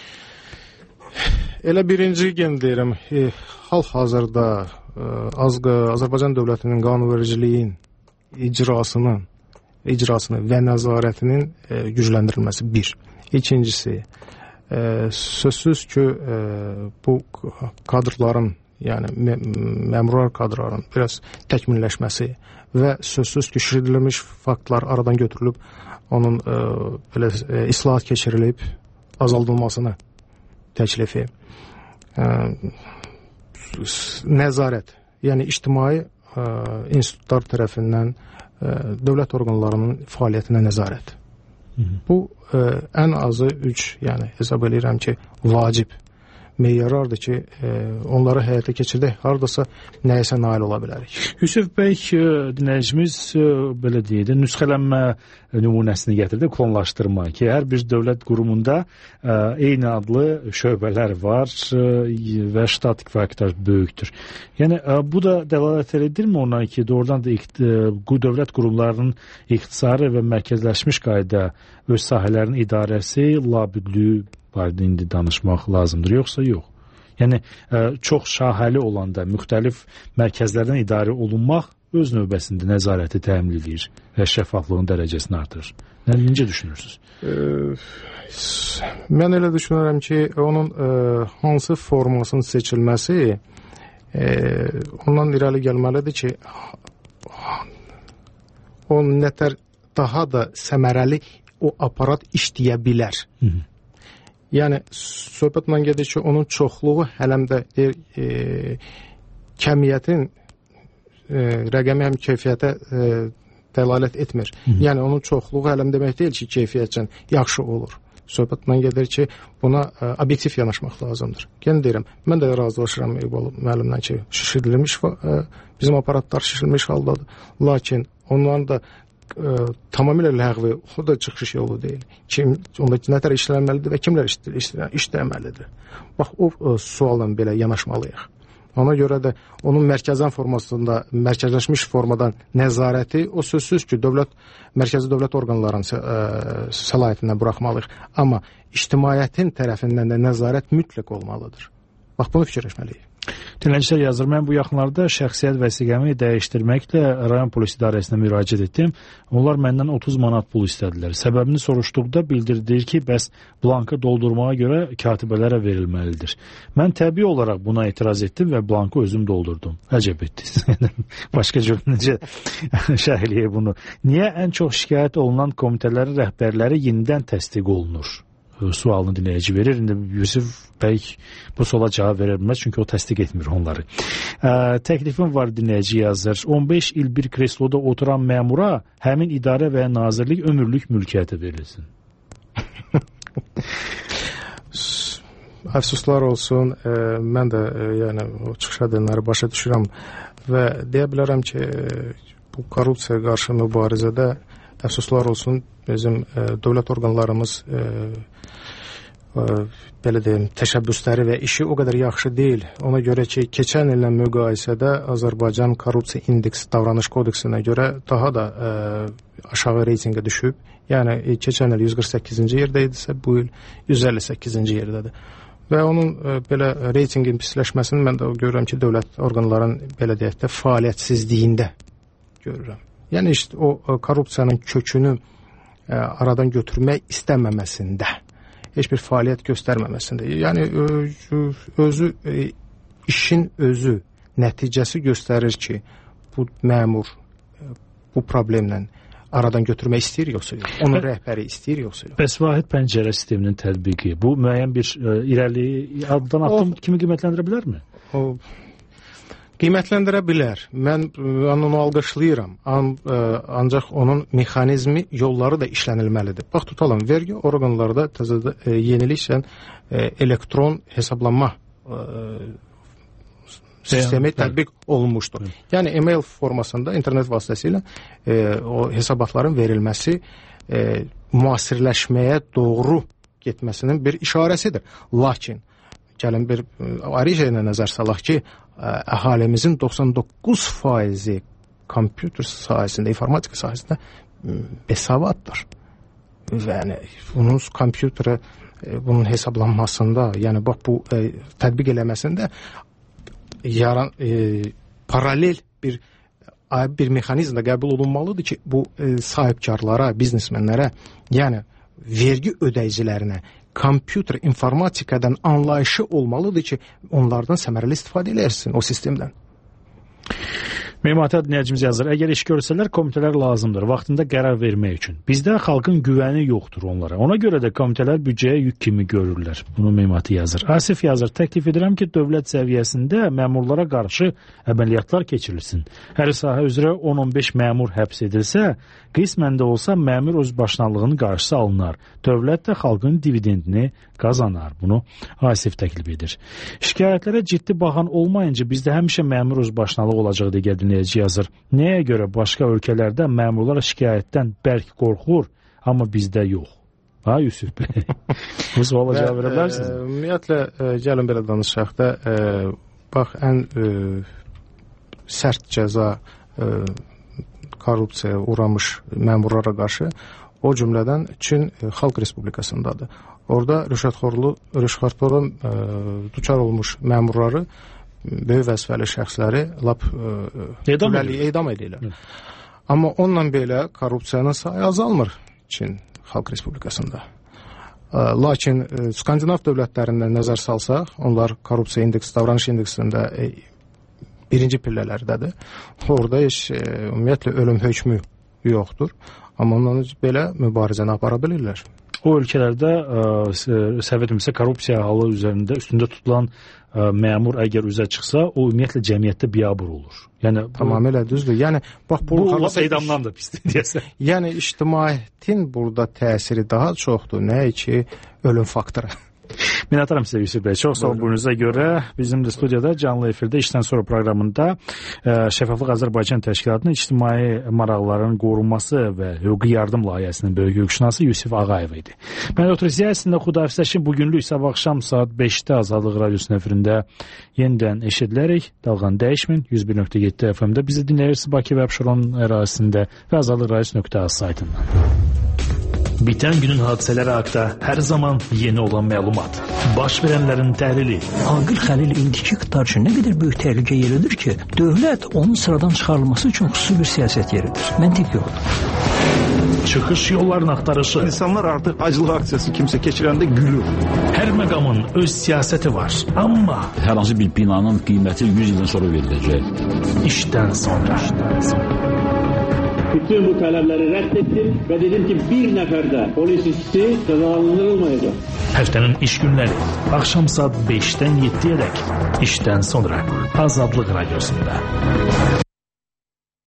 Elə birinci gen deyirəm, hal-hazırda Azərbaycan dövlətinin qanunvericiliyin icrasını və nəzarətinin gücləndirilməsi bir. İkincisi, sözsüz ki, bu kadrların, yəni məmurlar kadrların biraz təkmilləşməsi və sözsüz ki, şişirdilmiş faktlar aradan götürülüb, onun belə islahat keçirilib, azaldılmasını təklifi. Nəzarət, yəni ictimai institutlar tərəfindən dövlət orqanlarının fəaliyyətinə nəzarət. Bu ən azı 3, yəni hesab edirəm ki, vacib meyarlardır ki, onları həyata keçirdək, haradasa nəyəsə nail ola bilərik. Yusuf bəy, dinləyicimiz belə deyək də, nüsxələnmə nümunəsini gətirdi, klonlaşdırma ki, hər bir dövlət qurumunda eyni adlı şöbələr var və ştat fəaliyyətlər böyükdür. Yəni, bu da dəlalət edirmi ona ki, doğrudan da dövlət qurumlarının ixtisarı və mərkəzləşmiş qayda öz sahələrinin idarəsi labüdlüyü barədə indi danışmaq lazımdır, yoxsa yox? Yəni, çox şahəli olanda müxtəlif mərkəzlərdən idarə olunmaq öz növbəsində nəzarəti təmin edir və şəffaflığın dərəcəsini artırır. Necə düşünürsünüz? Mən elə düşünürəm ki, onun hansı formasının seçilməsi ondan irəli gəlməlidir ki, o nətər daha da səmərəli o aparat işləyə bilər. Yəni, söhbətlə gedir ki, onun çoxluğu hələm də kəmiyyətin rəqəmi həm keyfiyyətə dəlalət etmir. Yəni, onun çoxluğu hələm demək deyil ki, keyfiyyətcən yaxşı olur. Söhbətlə gedir ki, buna obyektiv yanaşmaq lazımdır. Yenə deyirəm, mən də razılaşıram İqbal müəllimlə ki, şişirilmiş, bizim aparatlar şişirilmiş haldadır. Lakin onların da tamamilə ləğvi, o da çıxış yolu deyil. Ondakı nətər işlənməlidir və kimlər işləməlidir? Bax, o sualla belə yanaşmalıyıq. Ona görə də onun mərkəzləşmiş formadan nəzarəti, o sözsüz ki, mərkəzi dövlət orqanlarının səlahiyyətindən buraxmalıyıq. Amma ictimaiyyətin tərəfindən də nəzarət mütləq olmalıdır. Bax, bunu fikirləşməliyik. Dinləyicilər yazır, mən bu yaxınlarda şəxsiyyət vəsiqəmi dəyişdirməklə rayon polis idarəsinə müraciət etdim. Onlar məndən 30 manat pul istədilər. Səbəbini soruşduqda bildirdir ki, bəs blankı doldurmağa görə katibələrə verilməlidir. Mən təbii olaraq buna etiraz etdim və blankı özüm doldurdum. Əcəb etdiniz. Başqa cür necə şərh eləyək bunu? Niyə ən çox şikayət olunan komitələrin rəhbərləri yenidən təsdiq olunur? Sualını dinləyici verir. İndi Yusuf bəy bu suala cavab verə bilməz, çünki o təsdiq etmir onları. Təklifim var, dinləyici yazır. 15 il bir kresloda oturan məmura həmin idarə və nazirlik ömürlük mülkiyyəti verilsin. Əfsuslar olsun, mən də yəni o çıxış edənləri başa düşürəm və deyə bilərəm ki, bu korrupsiya qarşı mübarizədə əfsuslar olsun, bizim dövlət orqanlarımız belə deyim, təşəbbüsləri və işi o qədər yaxşı deyil. Ona görə ki, keçən illə müqayisədə Azərbaycan korrupsiya indeksi davranış kodeksinə görə daha da aşağı reytinqə düşüb. Yəni keçən il 148-ci yerdə idisə, bu il 158-ci yerdədir. Və onun belə reytinqin pisləşməsini mən də görürəm ki, dövlət orqanlarının belə deyək də fəaliyyətsizliyində görürəm. Yəni işte o korrupsiyanın kökünü aradan götürmək istəməməsində, heç bir fəaliyyət göstərməməsində. Yəni özü işin özü nəticəsi göstərir ki, bu məmur bu problemlə aradan götürmək istəyir yoxsa yox? Onun rəhbəri istəyir yoxsa yox? Bəs vahid pəncərə sisteminin tətbiqi bu müəyyən bir irəli addan addım kimi qiymətləndirə bilərmi? Qiymətləndirə bilər. Mən onu alqışlayıram. Ancaq onun mexanizmi, yolları da işlənilməlidir. Bax, tutalım, vergi orqanlarda yeniliklə elektron hesablanma sistemi tətbiq olunmuşdur. Yəni, e-mail formasında, internet vasitəsilə o hesabatların verilməsi müasirləşməyə doğru getməsinin bir işarəsidir. Lakin, gəlin bir ayrı şeylə nəzər salaq ki, əhalimizin 99% kompüter sahəsində, informatika sahəsində besavaddır. Yəni, bunun kompüterə, bunun hesablanmasında, yəni bax bu tətbiq eləməsində paralel bir mexanizmdə qəbul olunmalıdır ki, bu sahibkarlara, biznesmenlərə, yəni vergi ödəyicilərinə kompüter, informatikadan anlayışı olmalıdır ki, onlardan səmərəli istifadə edərsin o sistemdən. Memati dinləyicimiz yazır, əgər iş görsələr, komitələr lazımdır vaxtında qərar vermək üçün. Bizdə xalqın güvəni yoxdur onlara. Ona görə də komitələr büdcəyə yük kimi görürlər. Bunu Memati yazır. Asif yazır, təklif edirəm ki, dövlət səviyyəsində məmurlara qarşı əməliyyatlar keçirilsin. Hər sahə üzrə 10-15 məmur həbs edilsə, qismən də olsa məmur öz başlanlığının qarşısı alınar. Dövlət də xalqın dividendini qazanar. Bunu Asif təklif edir. Şikayətlərə ciddi baxan olmayınca bizdə həmişə məmur öz başlanlığı olacaq deyə dinləyici yazır. Nəyə görə başqa ölkələrdə məmurlar şikayətdən bərk qorxur, amma bizdə yox? Ha, Yusuf bəy? Bu suala cavab verə bilərsiniz? Ümumiyyətlə, gəlin belə danışaq da, bax, ən sərt cəza korrupsiyaya uğramış məmurlara qarşı o cümlədən Çin Xalq Respublikasındadır. Orada rüşvətxorluğa düçar olmuş məmurları, böyük vəzifəli şəxsləri lap edam edirlər. Amma onunla belə korrupsiyanın sayı azalmır Çin Xalq Respublikasında. Lakin Skandinav dövlətlərindən nəzər salsaq, onlar korrupsiya indeksi, davranış indeksində birinci pillələrdədir. Orada heç ümumiyyətlə ölüm hökmü yoxdur. Amma ondan belə mübarizəni apara bilirlər. O ölkələrdə korrupsiya halı üzərində üstündə tutulan məmur əgər üzə çıxsa, o ümumiyyətlə cəmiyyətdə biabır olur. Yəni tamamilə düzdür. Yəni bax bu edamdan da pisdir deyəsən. Yəni ictimaiyyətin burada təsiri daha çoxdur, nəyə ki ölüm faktoru. Minnətdaram sizə Yusuf bəy. Çox sağ olun buyurunuza görə. Bizim də studiyada canlı efirdə işdən sonra proqramında Şəffaflıq Azərbaycan Təşkilatının ictimai maraqların qorunması və hüquqi yardım layihəsinin böyük hüquqşünası Yusuf Ağayev idi. Mən oturisiya əslində xudafizləşim bugünlük sabah axşam saat 5-də Azadlıq Radiosunun efirində yenidən eşidilərək Dalğan dəyişmin 101.7 FM-də bizi dinləyirsiniz Bakı və Abşeron ərazisində və azadlıqradiosu.az saytından. Bitən günün hadisələri haqqında hər zaman yeni olan məlumat. Baş verənlərin təhlili. Aqil Xəlil indiki iqtidar üçün nə qədər böyük təhlükə yeridir ki, dövlət onun sıradan çıxarılması üçün xüsusi bir siyasət yeridir. Məntiq yoxdur. Çıxış yollarını axtarışı. İnsanlar artıq acılıq aksiyası kimsə keçirəndə gülür. Hər məqamın öz siyasəti var. Amma hər hansı bir binanın qiyməti 100 ildən sonra veriləcək. İşdən sonra. Bütün bu tələbləri rədd etdim və dedim ki, bir nəfər də polis işçisi cəzalandırılmayacaq. Həftənin iş günləri axşam saat 5-dən 7-yə dək işdən sonra Azadlıq Radiosunda.